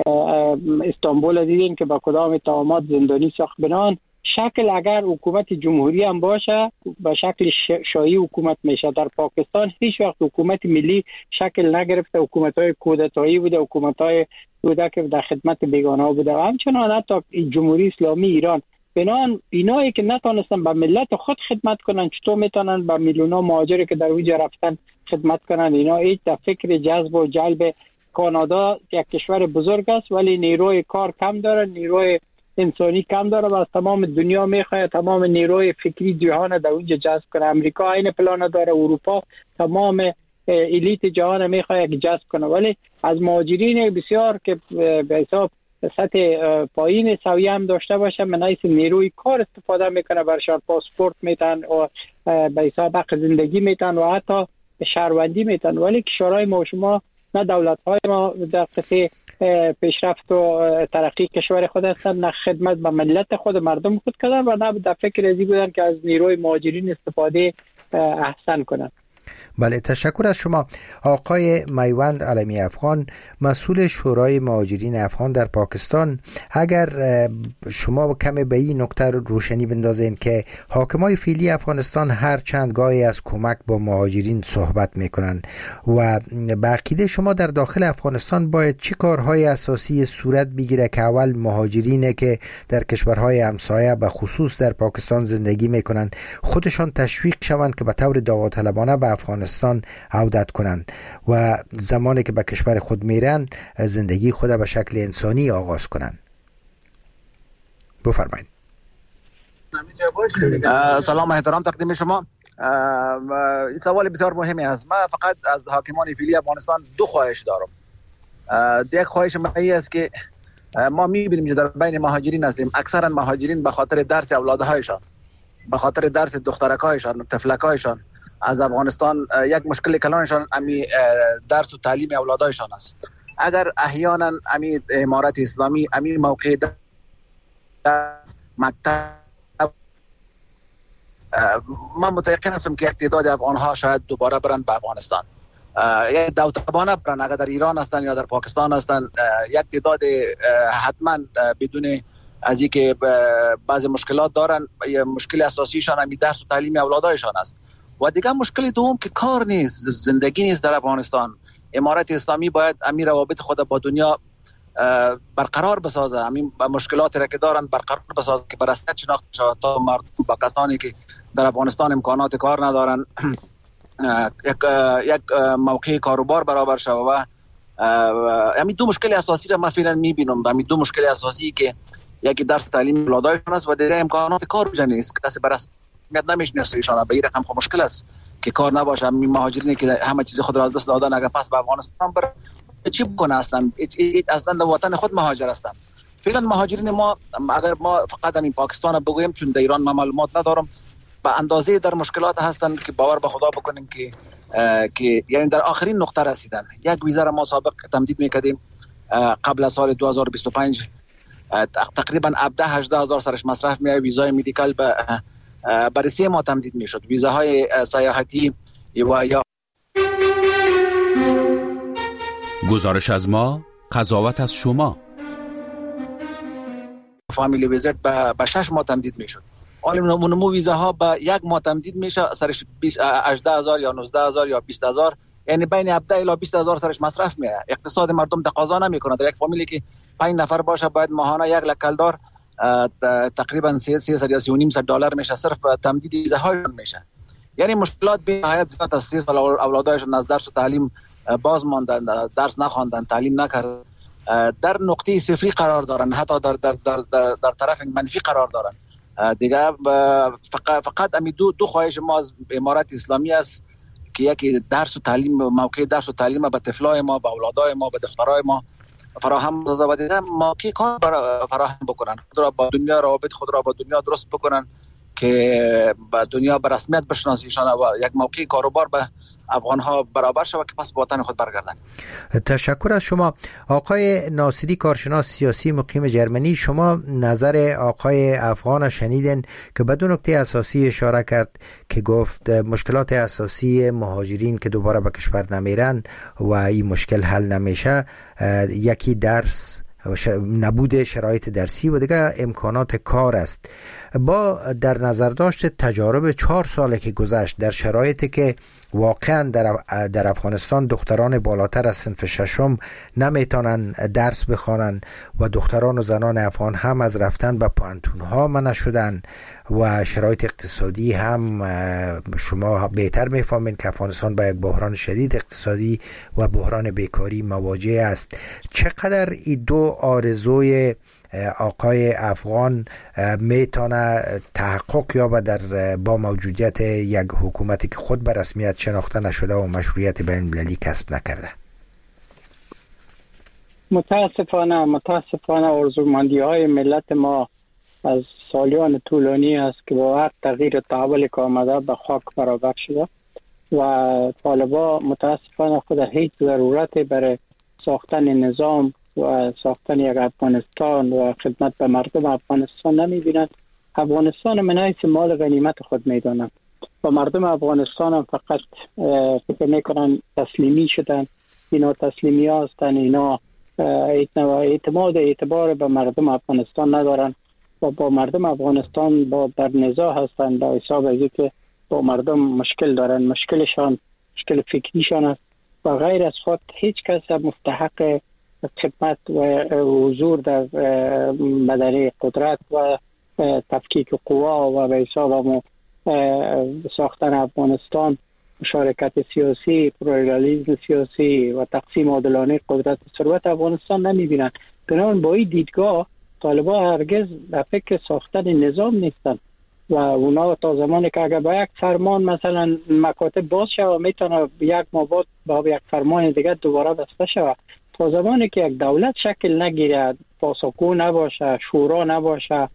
استانبول دیدین که با کدام اتهامات زندانی ساخت. بنان شکل اگر حکومت جمهوری هم باشه به شکل شاهی حکومت میشه. در پاکستان هیچ وقت حکومت ملی شکل نگرفته، حکومت‌های کودتایی بوده، حکومت‌های بوده که در خدمت بیگانه بوده و همچنان حتی جمهوری اسلامی ایران. بنان اینایی که نتونستن به ملت خود خدمت کنن چطور میتونن به میلیون‌ها مهاجری که در اونجا رفتن خدمت کنن؟ اینا هیچ در فکر جذب و جلب. کانادا یک کشور بزرگ است ولی نیروی کار کم داره، نیروی انسانی کم داره و از تمام دنیا میخواد تمام نیروی فکری جهان در اونجا جذب کنه. امریکا این پلان داره، اروپا تمام الیت جهان میخواد جذب کنه، ولی از مهاجرین بسیار که به حساب سطح پایین سویه هم داشته باشه من حیث نیروی کار استفاده میکنه، برشان پاسپورت میتن و به حساب حق زندگی میتن و حتی شهروندی میتن. ولی کشورهای ما شما نه دولت‌های ما در قطع پیشرفت و ترقی کشور خود هستند، نه خدمت به ملت خود مردم خود کردن و نه در فکر ازی بودن که از نیروی مهاجرین استفاده احسن کنند. بله، تشکر از شما. آقای میوند علمی افغان، مسئول شورای مهاجرین افغان در پاکستان، اگر شما کمی به این نکته روشنی بندازین که حاکمای فعلی افغانستان هر چند گاهی از کمک با مهاجرین صحبت میکنن و به عقیده شما در داخل افغانستان باید چه کارهای اساسی صورت بگیره که اول مهاجرینه که در کشورهای همسایه به خصوص در پاکستان زندگی میکنن خودشان تشویق شوند که به طور داوطلبانه به افغانستان عودت کنند و زمانی که به کشور خود میرن زندگی خود به شکل انسانی آغاز کنند؟ بفرمایید. سلام و احترام تقدیم شما. این سوال بسیار مهمی است. من فقط از حاکمان فعلی افغانستان دو خواهش دارم. یک خواهش من است که ما میبینیم که در بین مهاجرین هستیم، اکثرا مهاجرین به خاطر درس اولادهایشان، به خاطر درس دخترکایشان، تفلکایشان از افغانستان یک مشکل کلانشان امی درس و تعلیم اولادایشان است. اگر احیانا امی امارت اسلامی امی موقع مکتب، من متأکد هستم که یک تعداد افغانها شاید دوباره برند به افغانستان، یک داوطلبانه برند. اگر در ایران هستند یا در پاکستان هستند یک تعداد حتما بدون از اینکه بعضی مشکلات دارن، مشکل اساسیشان امی درس و تعلیم اولادایشان است. و دیگه مشکل دوم که کار نیست، زندگی نیست در افغانستان. امارت اسلامی باید امیر روابط خود با دنیا برقرار بسازه، امین مشکلاتی را که دارن برقرار بسازه که برسته شناخته شود تا مردم با کسانی که در افغانستان امکانات کار ندارن یک یک موقع کاروبار برابر شود. و همین دو مشکل اساسی را من فعلا میبینم. همین دو مشکل اساسی که یکی درس تعلیم اولادایشان است و دیگه امکانات کار وجود نیست. کسی برس میاد نمیشناسه ایشان. به این رقم خب مشکل است که کار نباشه. همین مهاجرینی که همه چیز خود را از دست دادن اگر پس به افغانستان بره چی بکنه؟ اصلا اصلا در وطن خود مهاجر هستند. فعلا مهاجرین ما اگر ما فقط همین پاکستان بگویم، چون در ایران ما معلومات ندارم، به اندازه در مشکلات هستند که باور به خدا بکنیم که که یعنی در آخرین نقطه رسیدن. یک ویزا را ما سابق تمدید میکردیم قبل از سال دو هزار و بیست و پنج تقریبا هفده هجده هزار سرش مصرف میای. ویزای مدیکال به برای سه ماه تمدید میشد. ویزاهای سیاحتی و یا گزارش از ما، قضاوت از شما. فامیلی ویزیت به شش ماه تمدید میشد. حالا نمو ویزا ها به یک ماه تمدید میشه، سرش هجده هزار یا نوزده هزار یا بیست هزار، یعنی بین هفده الی بیست هزار سرش مصرف میه. اقتصاد مردم تقاضا نمیکنه. در یک فامیلی که پنج نفر باشه باید ماهانه یک لکلدار تقریبا سیصد یا سی و نیم صد دلار میشه، صرف تمدید ویزا های میشه. یعنی مشکلات به نهایت زیاد است. اولادایشون از درس و تعلیم باز ماندن، درس نخواندن، تعلیم نکردن، در نقطه صفری قرار دارن، حتی در در در در, در طرف منفی قرار دارن. دیگه فقط فقط امی دو دو خواهش ما از امارت اسلامی است که یکی درس و تعلیم، موقع درس و تعلیم به طفلای ما، به اولادای ما، به دخترای ما فراهم سازه و دیگه موقع کار فراهم بکنن، خود را با دنیا روابط خود را با دنیا درست بکنن که با دنیا به رسمیت بشناسیشان و یک موقع کاروبار به افغان ها برابر شود که پس به وطن خود برگردن. تشکر از شما آقای ناصری، کارشناس سیاسی مقیم جرمنی. شما نظر آقای افغان شنیدن که به دو نکته اساسی اشاره کرد که گفت مشکلات اساسی مهاجرین که دوباره به کشور نمیرن و این مشکل حل نمیشه، یکی درس، نبود شرایط درسی و دیگه امکانات کار است. با در نظر داشت تجارب چهار ساله که گذشت در شرایطی که واقعا در در افغانستان دختران بالاتر از صنف ششم نمیتونن درس بخوانن و دختران و زنان افغان هم از رفتن به پانتون ها منع شدن و شرایط اقتصادی هم شما بهتر میفهمین که افغانستان با یک بحران شدید اقتصادی و بحران بیکاری مواجه است. چقدر این دو آرزوی آقای افغان میتونه تحقق یابه در با موجودیت یک حکومتی که خود به رسمیت شناخته نشده و مشروعیت بین المللی کسب نکرده؟ متاسفانه متاسفانه آرزومندی های ملت ما از سالیان طولانی است که با هر تغییر تحول که آمده به خاک برابر شده و طالبا متاسفانه خود هیچ ضرورت برای ساختن نظام و ساختن یک افغانستان و خدمت به مردم افغانستان نمی‌بینند. افغانستان من حیث مال غنیمت خود می‌دانند و مردم افغانستان هم فقط فکر می‌کنن تسلیمی شدن. اینا تسلیمی هستند، اینا اعتماد اعتبار به مردم افغانستان ندارن و با مردم افغانستان با در نزاع هستند به حساب از که با مردم مشکل دارن. مشکلشان مشکل فکریشان است و غیر از خود هیچ کس مستحق خدمت و حضور در بدنه قدرت و تفکیک قوا و به حساب ساختن افغانستان، مشارکت سیاسی، پلورالیسم سیاسی و تقسیم عادلانه قدرت و ثروت افغانستان نمی‌بینند. بنابراین با این دیدگاه طالبان هرگز در فکر ساختن نظام نیستند و اونا تا زمانی که اگر با یک فرمان مثلا مکاتب باز شود میتونه یک ماه بعد با یک فرمان دیگه دوباره بسته شود، تا زمانی که یک دولت شکل نگیره، پاسخگو نباشه، شورا نباشه،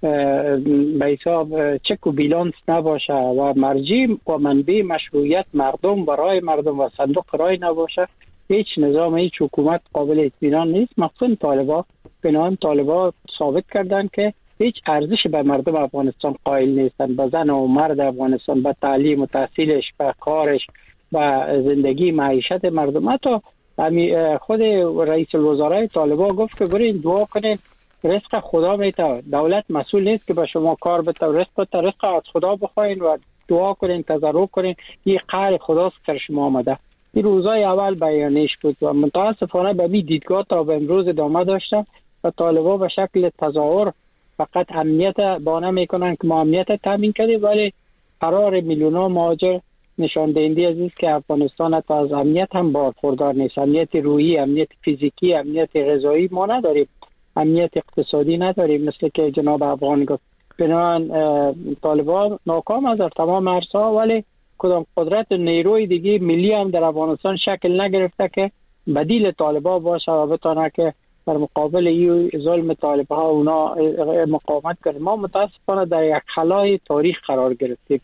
به حساب چک و بیلانس نباشه و مرجع و منبع مشروعیت مردم و رای مردم و صندوق رای نباشه، هیچ نظام، هیچ حکومت قابل اطمینان نیست. مخصوصا طالبان بنابراین طالبان ثابت کردن که هیچ ارزش به مردم افغانستان قائل نیستن، به زن و مرد افغانستان، به تعلیم و تحصیلش، به کارش، به زندگی معیشت مردم. حتی خود رئیس الوزراء طالبان گفت که برین دعا کنین، رزق خدا میته، دولت مسئول نیست که به شما کار بده، رزق بده، رزق از خدا بخواین و دعا کنین، تضرع کنین، این قهر خداست که شما آمده. این روزای اول بیانیش بود و متاسفانه به می دیدگاه تا به امروز ادامه داشتن و طالبان به شکل تظاهر فقط امنیت بانه میکنن که ما امنیت تامین کردیم، ولی قرار میلیون‌ها مهاجر نشان دهنده از است که افغانستان حتی از امنیت هم برخوردار نیست. امنیت روحی، امنیت فیزیکی، امنیت غذایی ما نداریم، امنیت اقتصادی نداریم مثل که جناب افغان گفت. بنابراین طالبان ناکام از در تمام عرصه‌ها، ولی کدام قدرت نیروی دیگه ملی هم در افغانستان شکل نگرفته که بدیل طالبان باشه و بتونه که در مقابل این ظلم طالبان اونا مقاومت کنه. ما متاسفانه در یک خلای تاریخ قرار گرفتیم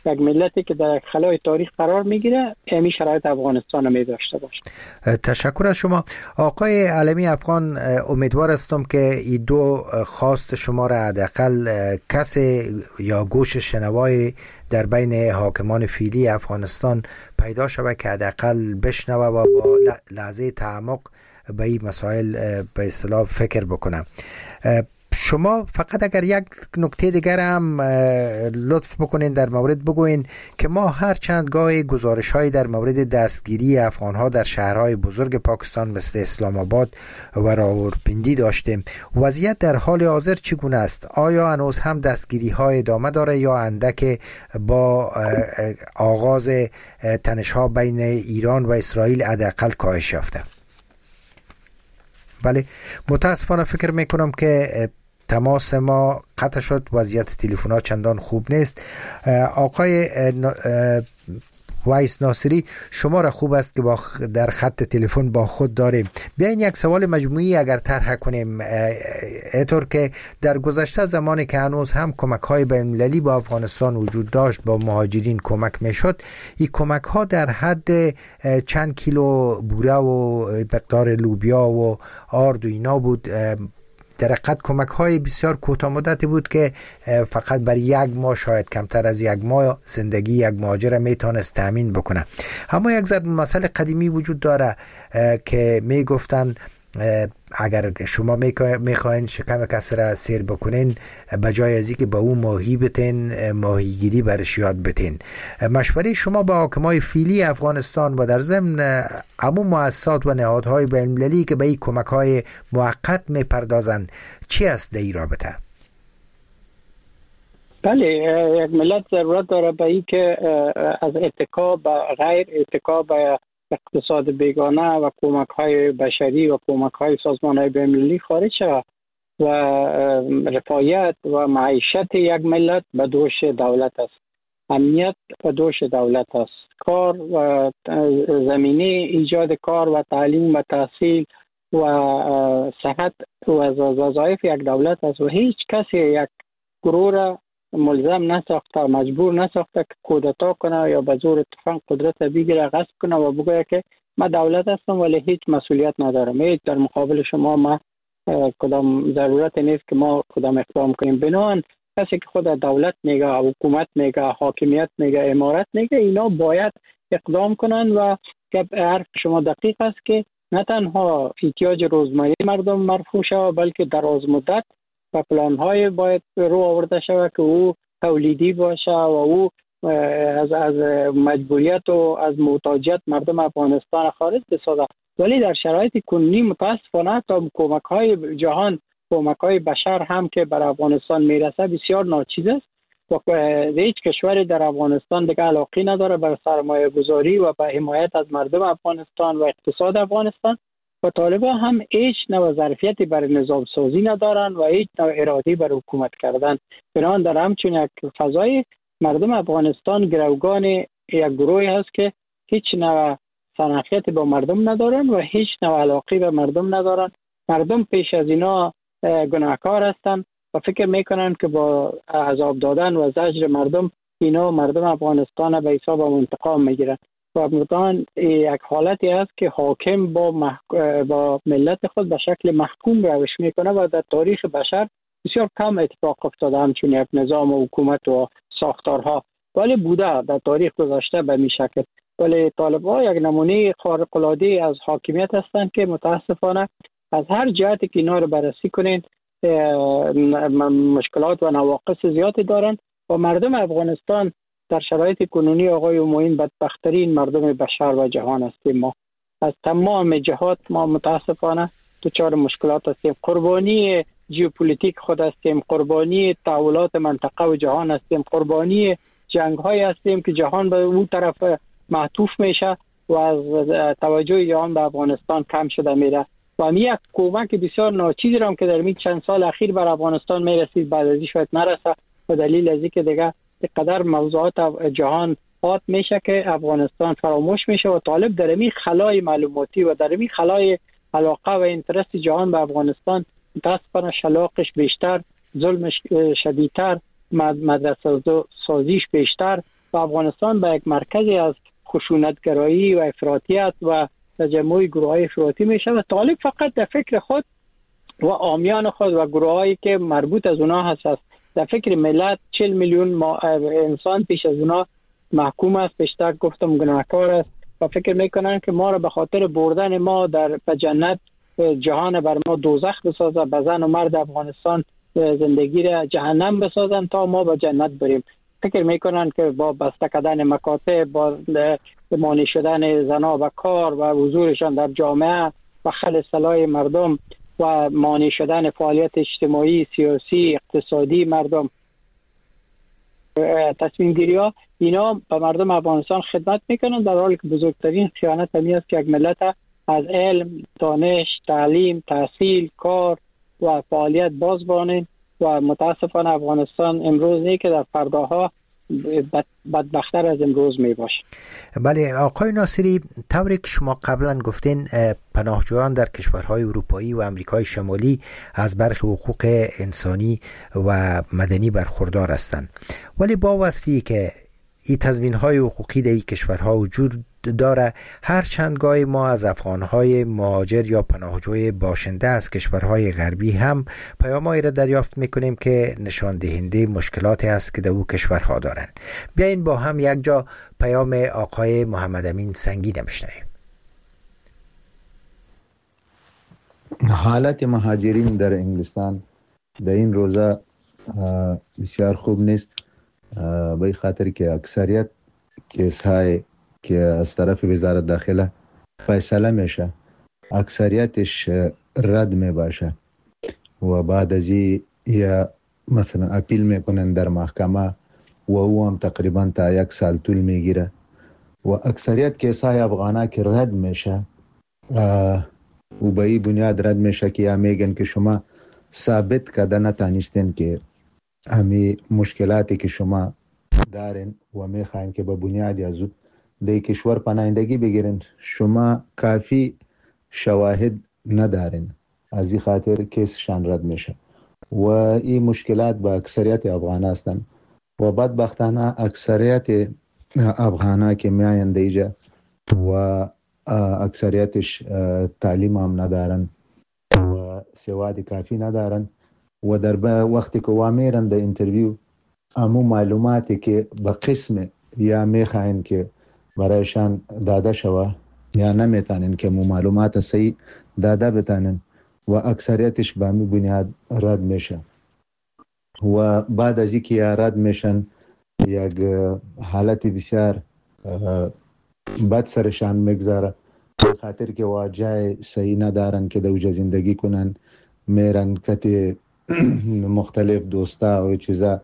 یک ملتی که در خلای تاریخ قرار میگیره همین شرایط افغانستان می داشته باشه. تشکر از شما آقای علمی افغان. امیدوار هستم که این دو خواست شما را حداقل کسی یا گوش شنوای در بین حاکمان فعلی افغانستان پیدا شود که حداقل بشنوه و با لحظه تعمق به این مسائل به اصطلاح فکر بکنم. شما فقط اگر یک نکته دیگر هم لطف بکنین در مورد بگوین که ما هر چند گاهی گزارش هایی در مورد دستگیری افغان ها در شهرهای بزرگ پاکستان مثل اسلام آباد و راولپنڈی داشتیم. وضعیت در حال حاضر چگونه است؟ آیا هنوز هم دستگیری های ادامه داره یا اندک با آغاز تنش ها بین ایران و اسرائیل حداقل کاهش یافته؟ بله، متاسفانه فکر میکنم که تماس ما قطع شد، وضعیت تلفن ها چندان خوب نیست. آقای وایس ناصری، شما را خوب است که با در خط تلفن با خود داریم. بیاین یک سوال مجموعی اگر طرح کنیم، اینطور که در گذشته زمانی که هنوز هم کمک های بین المللی با افغانستان وجود داشت، با مهاجرین کمک میشد، این کمک ها در حد چند کیلو بوره و مقدار لوبیا و آرد و اینا بود. در حقیقت کمک های بسیار کوتاه مدتی بود که فقط برای یک ماه، شاید کمتر از یک ماه، زندگی یک مهاجر میتونست تامین بکنه. اما یک ضرب مسئله قدیمی وجود داره که میگفتن اگر شما میخواین شکم کسی را سیر بکنین، بجای ازی که به اون ماهی بتین، ماهیگیری برش یاد بتین. مشوره شما با حاکمای فعلی افغانستان و در ضمن عموم مؤسسات و نهادهای بین المللی که به این کمک های موقت میپردازند چی است در این رابطه؟ بله، یک ملت ضرورت داره به این که از اتکا به غیر، اتکا به اقتصاد بیگانه و کمک های بشری و کمک های سازمان های بین المللی خارج شود و رفاهیت و معیشت یک ملت به دوش دولت است. امنیت به دوش دولت است. کار و زمینه ایجاد کار و تعلیم و تحصیل و صحت و وظایف یک دولت است و هیچ کسی یک گروه را ملزم نساخته، مجبور نساخته که کودتا کنه یا به زور تفنگ قدرت بگیره، غصب کنه و بگه که من دولت هستم ولی هیچ مسئولیت ندارم. هیچ در مقابل شما ما کدام ضرورت نیست که ما کدام اقدام کنیم. بنابراین کسی که خود دولت میگه، حکومت میگه، حاکمیت میگه، امارت میگه، اینا باید اقدام کنن و حرف شما دقیق است که نه تنها احتیاج روزمره مردم مرفوع شود بلکه دراز مدت و پلان های باید رو آورده شود که او تولیدی باشه و او از از مجبوریت و از محتاجیت مردم افغانستان خارج بسازه. ولی در شرایط کنونی متاسفانه تا کمک های جهان، کمک های بشر هم که بر افغانستان میرسه بسیار ناچیز است و هیچ کشوری در افغانستان دیگه علاقه نداره بر سرمایه گذاری و به حمایت از مردم افغانستان و اقتصاد افغانستان و طالبان هم هیچ نوع ظرفیتی برای نظام سازی ندارن و هیچ نوع ارادی برای حکومت کردن. بنابراین در همچون یک فضای مردم افغانستان گروگان یک گروهی هست که هیچ نوع صلاحیتی با مردم ندارن و هیچ نوع علاقه به مردم ندارن. مردم پیش از اینا گناهکار هستن و فکر میکنن که با عذاب دادن و زجر مردم اینا مردم افغانستان به حساب انتقام میگیرن و مردان یک حالتی است که حاکم با, محک... با ملت خود به شکل محکوم روش میکنه و در تاریخ بشر بسیار کم اتفاق افتاده همچون یک نظام و حکومت و ساختارها، ولی بوده در تاریخ گذشته به می شکل. ولی طالبان یک نمونه خارق العاده از حاکمیت هستند که متاسفانه از هر جهتی که اینا رو بررسی کنین مشکلات و نواقص زیادی دارن و مردم افغانستان در شرایط کنونی آقای معین بدبخترین مردم بشر و جهان هستیم. ما از تمام جهات ما متاسفانه دچار مشکلات هستیم. قربانی ژئوپلیتیک خود هستیم، قربانی تحولات منطقه و جهان هستیم، قربانی جنگ های هستیم که جهان به اون طرف معطوف میشه و از توجه جهان به افغانستان کم شده میره و می یک کمک بسیار ناچیزی را که در می چند سال اخیر بر افغانستان میرسید بعد از این شاید نرسه به دلیل از اینکه دیگه قدر موضوعات جهان حاد میشه که افغانستان فراموش میشه و طالب در می خلای معلوماتی و در می خلای علاقه و اینترست جهان به افغانستان متاسفانه شلاقش بیشتر، ظلمش شدیدتر، مدرسه سازیش بیشتر و افغانستان به یک مرکزی از خشونتگرایی و افراطیت و تجمع گروه‌های افراطی میشه و طالب فقط در فکر خود و عامیان خود و گروهایی که مربوط از اونا هست, هست. در فکر ملت چهل میلیون انسان پیش از اونا محکوم است, پیشتر گفتم گناهکار است و فکر میکنن که ما را به خاطر بردن ما در جنت جهان بر ما دوزخ بسازه, به زن و مرد افغانستان زندگی را جهنم بسازن تا ما به جنت بریم. فکر میکنن که با بسته کردن مکاتب, با مانع شدن زنا و کار و حضورشان در جامعه و خل سلاح مردم و مانع شدن فعالیت اجتماعی، سیاسی، اقتصادی مردم, تصمیم گیری ها, اینا به مردم افغانستان خدمت میکنن، در حالی که بزرگترین خیانت همی است که یک ملت از علم، دانش، تعلیم، تحصیل، کار و فعالیت باز بانند و متاسفانه افغانستان امروز نه که در فرداها بد بدبختر از امروز می باشه. بله آقای ناصری، طوری که شما قبلا گفتین پناهجویان در کشورهای اروپایی و امریکای شمالی از برخی حقوق انسانی و مدنی برخوردار هستند، ولی با وصفی که این تضمین‌های حقوقی در این کشورها وجود داره، هر چند گاهی ما از افغان‌های مهاجر یا پناهجوی باشنده از کشورهای غربی هم پیام‌هایی را دریافت می‌کنیم که نشان دهنده مشکلاتی است که در او کشورها دارن. بیاین با هم یک جا پیام آقای محمد امین سنگی بشنویم. حالت مهاجرین در انگلستان در این روزا بسیار خوب نیست، به این خاطر که اکثریت کیس‌های که از طرف وزارت داخله فیصله میشه اکثریتش رد می باشه و بعد از این یا مثلا اپیل میکنن در محکمه و او هم تقریبا تا یک سال طول میگیره و اکثریت کیس‌های افغانه که رد میشه و به این بنیاد رد میشه که یا میگن که شما ثابت کرده نتانستین که همین مشکلاتی که شما دارین و میخواین که به بنیاد از در کشور پناهندگی بگیرین، شما کافی شواهد ندارین، از این خاطر کیسشان رد میشه و این مشکلات با اکثریت افغان هستن و بدبختانه اکثریت افغان که میاین دیجا و اکثریتش تعلیم هم ندارن و سواد کافی ندارن و در وقتی که وامیرن در انترویو امو معلوماتی که به قسم یا میخواین که برایشان داده شوه یا نمیتونن که مو معلومات صحیح داده بتانن و اکثریتش به می بنیاد رد میشه و بعد از اینکه رد میشن یک حالت بسیار بد سرشان میگذاره به خاطر که واجه صحیح ندارن که دوجه زندگی کنن، میرن کتی مختلف دوستا و چیزا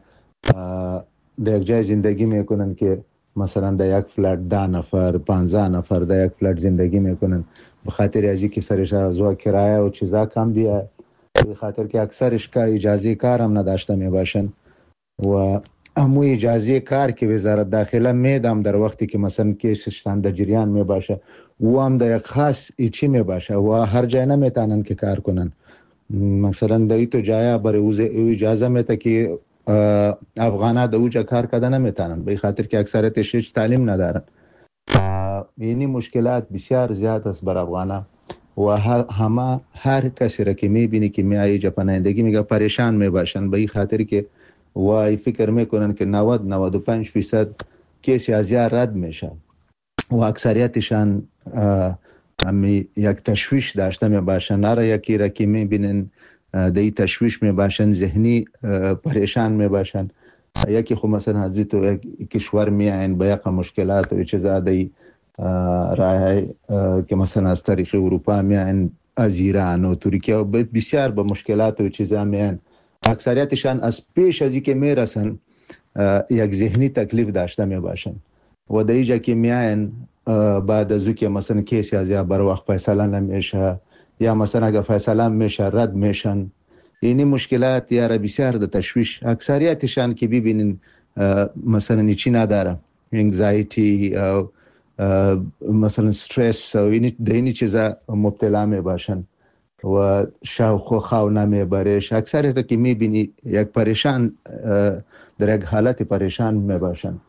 در یک جای زندگی میکنن که مثلا در یک فلات ده نفر پانزده نفر در یک فلات زندگی میکنن به خاطر از اینکه سرش از کرایه و چیزا کم بیه، به خاطر که اکثرش که اجازه کار هم نداشته میباشن و امو اجازه کار که وزارت داخله میدم در وقتی که مثلا کیسشتان در جریان میباشه و هم در یک خاص ایچی میباشه و هر جای نمیتونن که کار کنن، مثلا در ای تو جای برای او اجازه میده که افغانها در اوجا کار کده نمیتونن به خاطر که اکثریتش هیچ تعلیم ندارن. اینی مشکلات بسیار زیاد است بر افغانها و همه هر کسی را که میبینی که میایی جا پناهندگی میگه پریشان میباشن به این خاطر که وای فکر میکنن که نود نود و پنج فیصد کیسی از یا رد میشن و اکثریتشان همی یک تشویش داشته میباشن، نره یکی را که میبینن دی تشویش میباشن، ذهنی پریشان میباشن، یکی خو مثلا از تو کشور میاین با یک مشکلات و چیزا دی راه که مثلا از طریق اروپا میاین، از ایران و ترکیه و بسیار با مشکلات و چیزا میاین، اکثریتشان از پیش از اینکه میرسن یک ذهنی تکلیف داشته میباشن و در اینجا که میاین بعد از که مثلا کیسی از یا بر وقت فیصله نمیشه یا مثلا اگر فیصله میشه رد میشن. اینی مشکلات یا بسیار د تشویش اکثریتشان که ببینین مثلا نیچی نداره، انگزایتی او مثلا استرس و اینی د اینی چیزا مبتلا میباشن و شاو خو نمیبرش، اکثریت که میبینی یک پریشان در یک حالت پریشان میباشن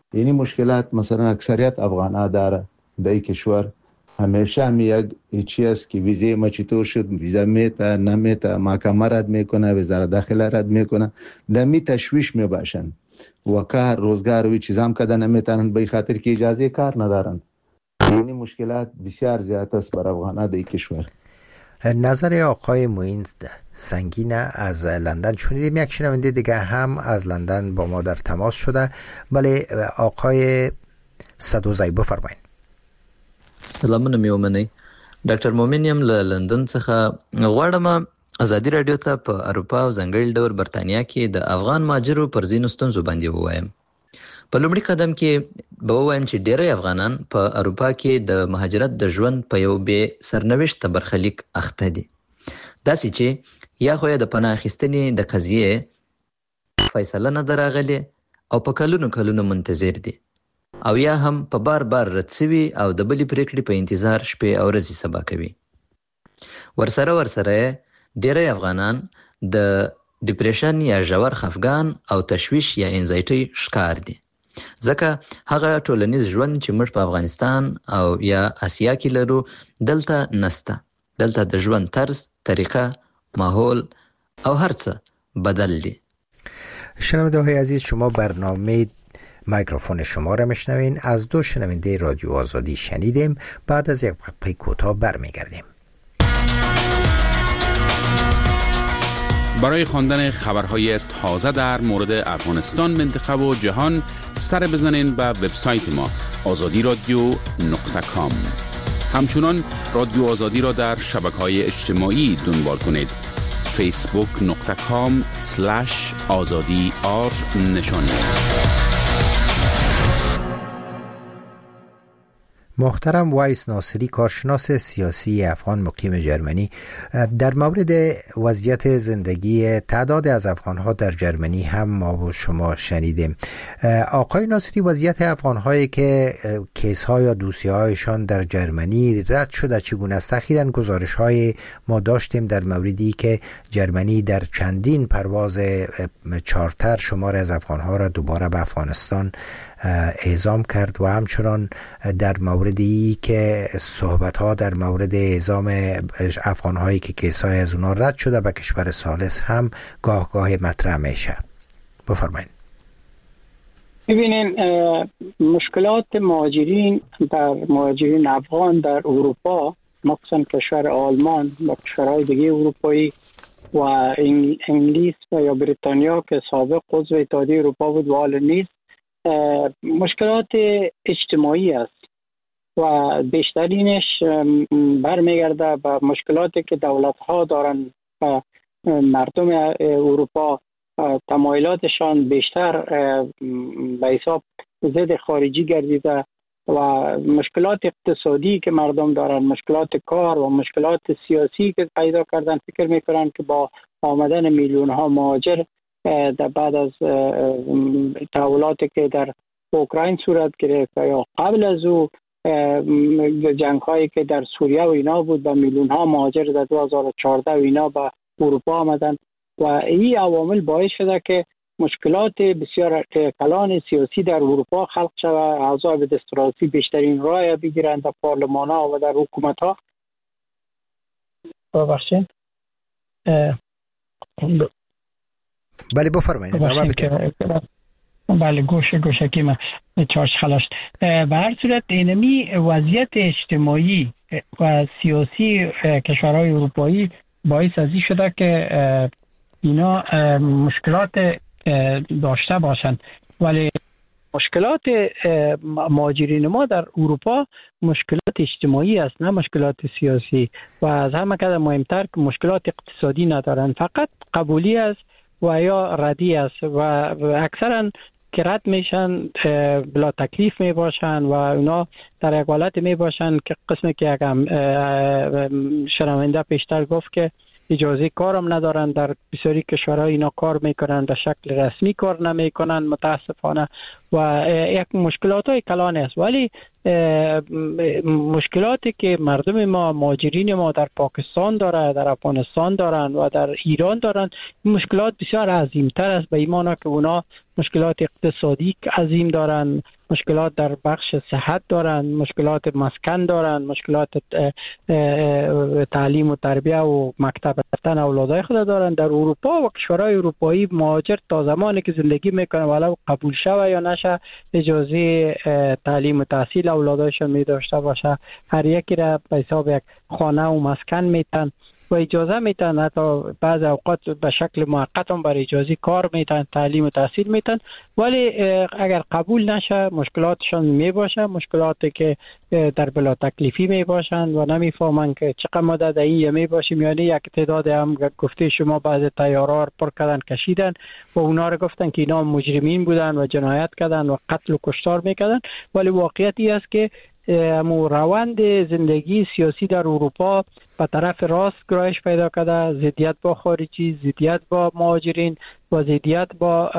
یعنی مشکلات مثلا اکثریت افغان‌ها داره در این کشور همیشه هم یک چیز است که ویزه ما چطور شد، ویزا میته نمیته، محکمه رد میکنه، وزارت داخله رد میکنه، دمی تشویش میباشن و کار روزگار و چیزا هم کده نمیتونن به خاطر که اجازه کار ندارن. یعنی مشکلات بسیار زیاد است بر افغان‌ها در این کشور. نظر آقای معین سنگین از لندن شنیدیم. یک شنونده دیگه هم از لندن با ما در تماس شده. بله آقای صدوزی بفرمایید. سلامونه میومنی ډاکټر مومن یم له لندن څخه. غواړم ازادي رادیو ته په اروپا او ځنګړي ډول برتانیا کې د افغان مهاجرو پر ځینو ستونزو باندې ووایم. په لومړي قدم کې به ووایم چې ډېری افغانان په اروپا کې د مهاجرت د ژوند په یو بې سرنوشته برخلیک اخته دي. داسې چې یا خو یې د پناه اخیستنې د قضیې فیصله نه ده راغلې او په کلونو کلونو منتظر دي، او یا هم په بار بار رد سوي او د بلې پرېکړې په انتظار شپې او ورځې سبا کوي. ورسره ورسره ډېری افغانان د ډیپریشن یا ژور خفګان او تشویش یا انزایټي ښکار دي، ځکه هغه ټولنیز ژوند چې موږ په افغانستان او یا آسیا کې لرو دلته نسته. دلته د ژوند طرز، طریقه، ماحول او هر څه بدل دي. شنونده های عزیز، شما برنامه میکروفون شما را میشنوین. از دو شنونده رادیو آزادی شنیدیم. بعد از یک وقفه کوتاه برمیگردیم. برای خواندن خبرهای تازه در مورد افغانستان، منطقه و جهان سر بزنین به وبسایت ما آزادی رادیو نقطه کام. همچنان رادیو آزادی را در شبکه‌های اجتماعی دنبال کنید. فیسبوک نقطه کام سلش آزادی آر نشانی است. محترم وایس ناصری، کارشناس سیاسی افغان مقیم جرمنی، در مورد وضعیت زندگی تعداد از افغان‌ها در جرمنی هم ما و شما شنیدیم. آقای ناصری، وضعیت افغان‌هایی که کیس‌ها یا دوسیه‌هایشان در جرمنی رد شده چگونه است؟ اخیراً گزارش‌های ما داشتیم در موردی که جرمنی در چندین پرواز چارتر شمار از افغان‌ها را دوباره به افغانستان اعزام کرد و همچنان در موردی که صحبت‌ها در مورد اعزام افغان‌هایی که کیس‌های از اونا رد شده به کشور ثالث هم گاه گاه مطرح میشه. بفرمایید. ببینین مشکلات مهاجرین در مهاجرین افغان در اروپا، مخصوصا کشور آلمان و کشورهای دیگه اروپایی و انگلیس و یا بریتانیا که سابق عضو اتحادیه اروپا بود و حال نیست، مشکلات اجتماعی است و بیشترینش برمیگرده به مشکلاتی که دولت‌ها دارن و مردم اروپا تمایلاتشان بیشتر به حساب ضد خارجی گردیده و مشکلات اقتصادی که مردم دارن، مشکلات کار و مشکلات سیاسی که پیدا کردن، فکر میکنن که با آمدن میلیون ها مهاجر در بعد از تحولاتی که در اوکراین صورت گرفت یا قبل از او جنگ هایی که در سوریه و اینا بود و میلیون ها مهاجر در دو هزار و چهارده و اینا به اروپا آمدن و این عوامل باعث شده که مشکلات بسیار کلان سیاسی در اروپا خلق شود. اعضای به دستوراتی بیشترین رای بگیرند در پارلمان ها و در حکومت ها. ببخشید بله بفرمایید. بله گوشه گوشه که من چارش خلاص. به هر صورت اینمی وضعیت اجتماعی و سیاسی کشورهای اروپایی باعث از این شده که اینا مشکلات داشته باشند، ولی مشکلات مهاجرین ما در اروپا مشکلات اجتماعی است، نه مشکلات سیاسی، و از همه که مهمتر که مشکلات اقتصادی ندارند، فقط قبولی است و یا ردی است و اکثرا که رد میشن بلا تکلیف می باشن و اونا در یک حالت می باشن که قسمی که یک شنونده پیشتر گفت که اجازه کارم ندارن. در بسیاری کشورها اینا کار میکنن، در شکل رسمی کار نمیکنن متاسفانه و یک مشکلات های کلان است. ولی مشکلاتی که مردم ما مهاجرین ما در پاکستان داره، در افغانستان دارن و در ایران دارن، مشکلات بسیار عظیمتر است، به ایمانا که اونا مشکلات اقتصادی عظیم دارن، مشکلات در بخش صحت دارند، مشکلات مسکن دارند، مشکلات تعلیم و تربیه و مکتب رفتن اولادای خود دارند. در اروپا و کشورهای اروپایی مهاجر تا زمانی که زندگی میکنه ولو قبول شوه یا نشه اجازه تعلیم و تحصیل اولادایشان می داشته باشه. هر یکی را به حساب یک خانه و مسکن میتن و اجازه میتن، حتی بعض اوقات به شکل موقت هم برای اجازه کار میتن، تعلیم و تحصیل میتن، ولی اگر قبول نشه مشکلاتشان می باشه، مشکلاتی که در بلا تکلیفی می باشند و نمیفهمن که چقدر مدت این می باشیم. یعنی یک تعداد هم گفته شما بعض تیارها رو پر کردن کشیدن و اونا رو گفتن که اینا مجرمین بودن و جنایت کردن و قتل و کشتار میکردن، ولی واقعیتی است که امو روند زندگی سیاسی در اروپا به طرف راست گرایش پیدا کرده، ضدیت با خارجی، ضدیت با مهاجرین و ضدیت با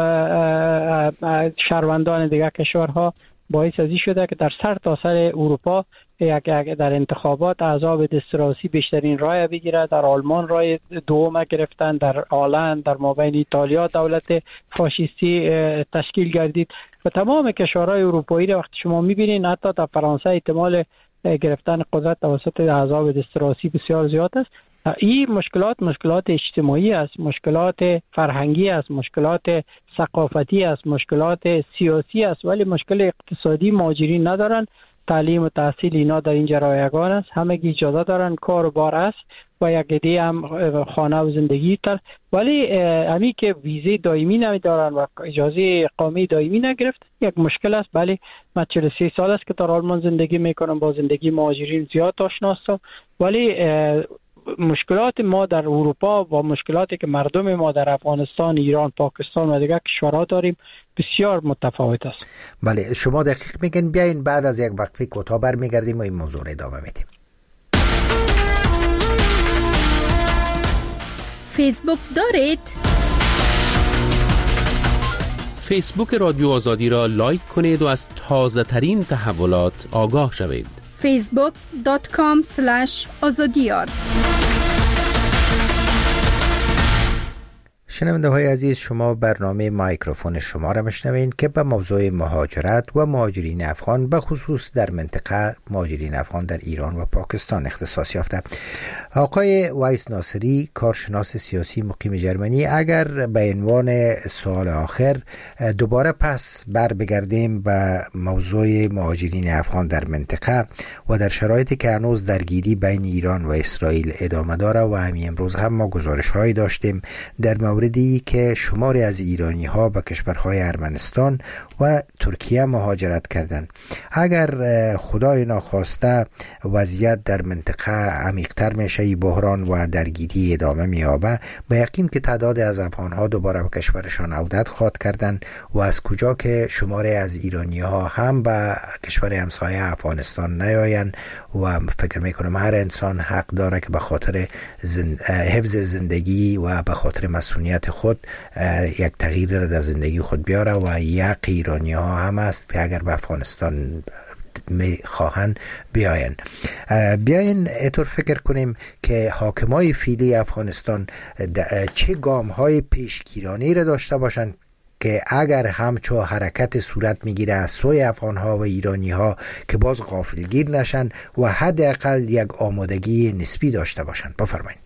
شهروندان دیگر کشورها باعث ازی شده که در سر تا سر اروپا یک در انتخابات احزاب دستراسی بیشترین رای بگیره. در آلمان رای دوم گرفتن، در آلند در مابین ایتالیا دولت فاشیستی تشکیل گردید و تمام کشورهای اروپایی را وقتی شما میبینین حتی در فرانسه احتمال گرفتن قدرت توسط احزاب دستراسی بسیار زیاد است. این مشکلات مشکلات اجتماعی است، مشکلات فرهنگی است، مشکلات ثقافتی است، مشکلات سیاسی است، ولی مشکل اقتصادی مهاجرین ندارن. تعلیم و تحصیل اینا در اینجا رایگان است، همه اجازه دارن، کار و بار است و یک عده هم خانه و زندگی تر، ولی همی که ویزه دائمی نمیدارن و اجازه اقامه دائمی نگرفت یک مشکل است. بله من چهل و سه سال است که در آلمان زندگی میکنم، با زندگی مهاجرین زیاد آشنا هستم، ولی مشکلات ما در اروپا و مشکلاتی که مردم ما در افغانستان، ایران، پاکستان و دیگر کشورها داریم بسیار متفاوت است. بله شما دقیق میگن. بیاین بعد از یک وقفه کوتاه برمیگردیم و این موضوع رو ادامه میدیم. فیسبوک دارید؟ فیسبوک رادیو آزادی را لایک کنید و از تازه ترین تحولات آگاه شوید. فیسبوک دات کام اسلش آزادیار. شنونده های عزیز، شما برنامه مایکروفون شما را میشنوین که به موضوع مهاجرت و مهاجرین افغان به خصوص در منطقه مهاجرین افغان در ایران و پاکستان اختصاص یافته. آقای وایس ناصری، کارشناس سیاسی مقیم جرمنی، اگر به عنوان سوال آخر دوباره پس بر بگردیم به موضوع مهاجرین افغان در منطقه و در شرایطی که هنوز درگیری بین ایران و اسرائیل ادامه داره و همین امروز هم ما گزارش هایی داشتیم در موردی که شماری از ایرانی ها به کشورهای ارمنستان و ترکیه مهاجرت کردند. اگر خدای ناخواسته وضعیت در منطقه عمیق‌تر میشه، بحران و درگیری ادامه می‌یابه، به یقین که تعداد از افغان ها دوباره به کشورشان عودت خواهد کردند و از کجا که شماری از ایرانی ها هم به کشور همسایه افغانستان نیایند و فکر میکنم هر انسان حق داره که به خاطر زن... حفظ زندگی و به خاطر مسئولیت خود یک تغییر را در زندگی خود بیاره و یک ایرانی ها هم است که اگر به افغانستان می خواهند بیاین بیاین اینطور فکر کنیم که حاکمای فعلی افغانستان چه گام های پیشگیرانه را داشته باشند که اگر همچو حرکت صورت میگیره از سوی افغان ها و ایرانی ها که باز غافلگیر نشن و حداقل یک آمادگی نسبی داشته باشند. بفرمایید.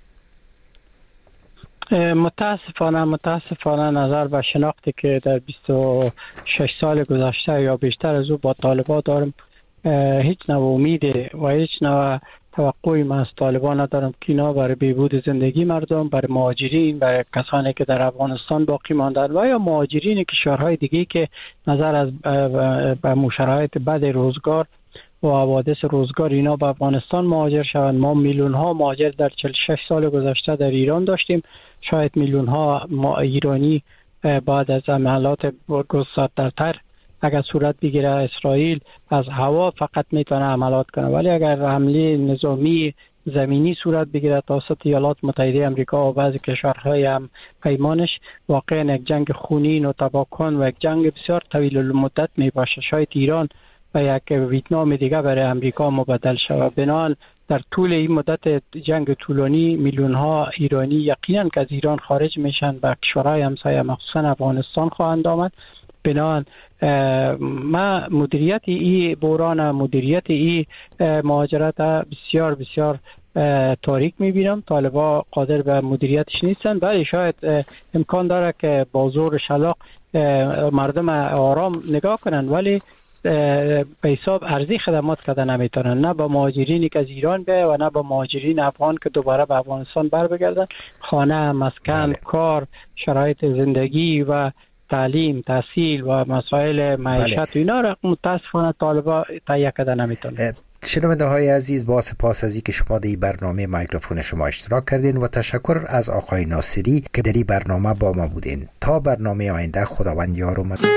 متاسفانه متاسفانه نظر به شناختی که در بیست و شش سال گذشته یا بیشتر از او با طالبان دارم، هیچ نوع امیده و هیچ نوع توقعی من از طالبان ندارم که اینا برای بهبود زندگی مردم، برای مهاجرین، برای کسانی که در افغانستان باقی ماندن و یا مهاجرین کشورهای دیگه که نظر از به شرایط بد روزگار و حوادث روزگار اینا به افغانستان مهاجر شوند. ما میلیون ها مهاجر در چهل و شش سال گذشته در ایران داشتیم، شاید میلیون ها ایرانی بعد از عملات گسترده‌تر اگر صورت بگیره اسرائیل از هوا فقط میتونه عملات کنه، ولی اگر حمله نظامی زمینی صورت بگیره توسط ایالات متحده آمریکا و بعضی کشورهای هم پیمانش، واقعا یک جنگ خونین و تباکن و یک جنگ بسیار طویل المدت می باشه. شاید ایران و یک ویتنام دیگه برای آمریکا مبدل شود. بنابراین در طول این مدت جنگ طولانی میلیون ها ایرانی یقینا که از ایران خارج میشن و کشورهای همسایه مخصوصا افغانستان خواهند آمد بنان ما مدیریت ای بحران، مدیریت ای مهاجرت بسیار بسیار تاریک میبینم. طالبا قادر به مدیریتش نیستن، ولی شاید امکان داره که با زور شلاق مردم آرام نگاه کنن، ولی به حساب ارزی خدمات کردن نمیتونن، نه با مهاجرینی که از ایران بیاید و نه با مهاجرین افغان که دوباره به افغانستان بر بگردن. خانه، مسکن، بله. کار، شرایط زندگی و تعلیم، تحصیل و مسائل معیشت بله. و اینا را متاسفانه طالبا تهیه کردن نمیتونن. شنونده های عزیز، با سپاس از اینکه شما در این برنامه مایکروفون شما اشتراک کردین و تشکر از آقای ناصری که در این برنامه با ما بودین. تا برنامه آینده، خداوند یار و مدد.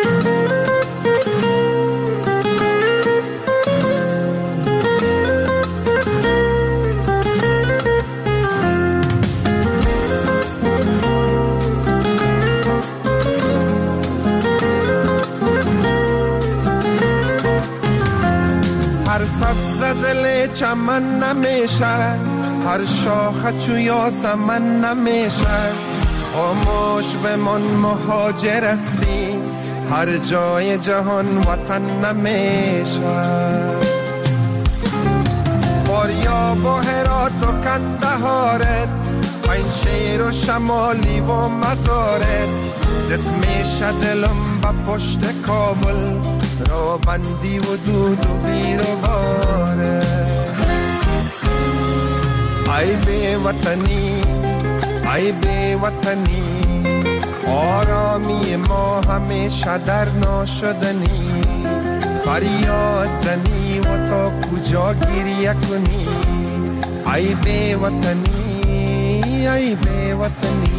هر سبز دل چمن نمیشه، هر شاخه چو یاسمن نمیشه. خاموش بمان مهاجر هستی، هر جای جهان وطن نمیشه. فاریاب و هرات و کندهارت، پنجشیر و شمالی و مزارت. دت میشه دلم با پشت کابل، رو بندی و دود و بیر و باره. ای بی وطنی، ای بی وطنی، آرامی ما همیشه در ناشدنی. فریاد زنی و تا کجا گریه کنی. ای بی وطنی، ای بی وطنی.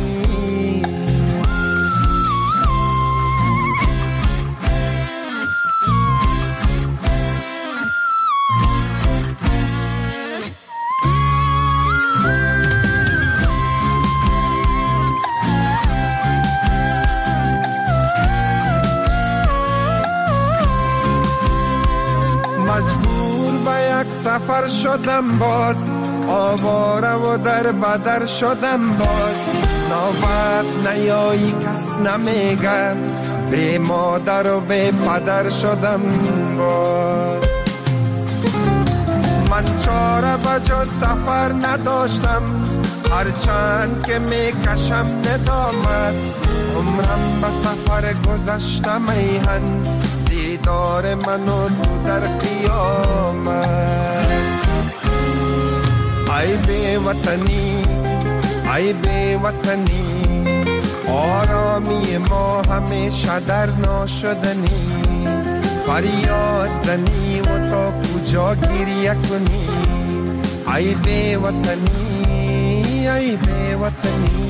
سفر شدم باز، آواره و در بدر شدم باز. نوبت نیایی کس نمیگه، بی مادر و بی پدر شدم باز. من چاره بجا سفر نداشتم، هرچند که میکشم ندامت. عمرم به سفر گذشتم ایهن، دیدار منو تو در قیامت. ای بی وطنی، ای بی وطنی، آرامی ما همیشه در ناشدنی. فریاد زنی و تا کجا گریه کنی. ای بی وطنی، ای بی وطنی.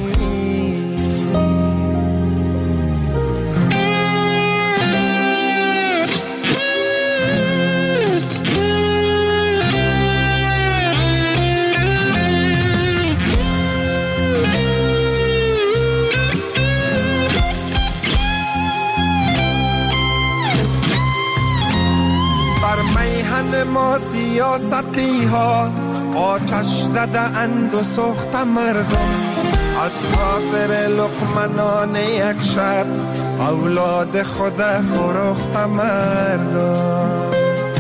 ما سیاستی ها آتش زده اند و سوخت مردم. از خاطر لقمنان یک شب اولاد خود فروخت مردم.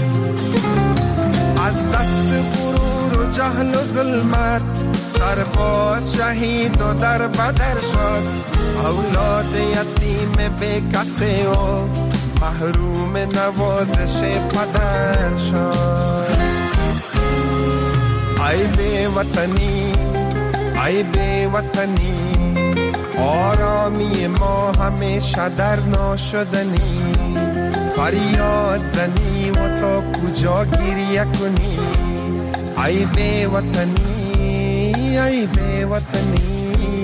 از دست غرور و جهل و ظلمت سرباز شهید و در بدر شد. اولاد یتیم بی کسی و محروم نوازش پدر شد. ای بی وطنی، ای بی وطنی، آرامی ما همیشه در ناشدنی. فریاد زنی و تا کجا گریه کنی. ای بی وطنی، ای بی وطنی.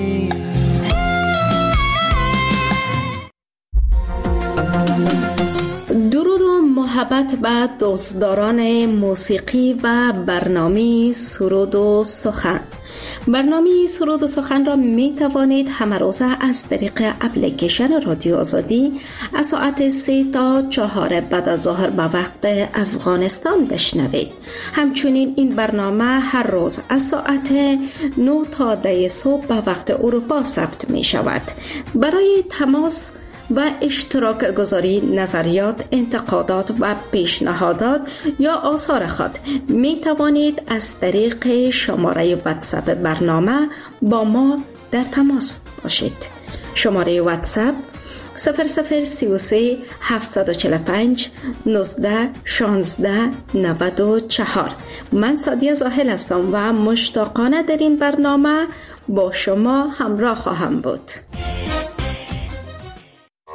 درود و محبت به دوستداران موسیقی و برنامه سرود و سخن. برنامه سرود و سخن را می توانید همه روزه از طریق اپلیکیشن رادیو آزادی از ساعت سه تا چهار بعد از ظهر به وقت افغانستان بشنوید. همچنین این برنامه هر روز از ساعت نه تا ده صبح به وقت اروپا ثبت می شود. برای تماس و اشتراک گذاری نظریات، انتقادات و پیشنهادات یا آثار خود می توانید از طریق شماره واتساپ برنامه با ما در تماس باشید. شماره واتساپ صفر صفر سی و سه هفتصد و چهل و پنج نوزده شانزده نود و چهار. من سادیه زاهل هستم و مشتاقانه در این برنامه با شما همراه خواهم بود.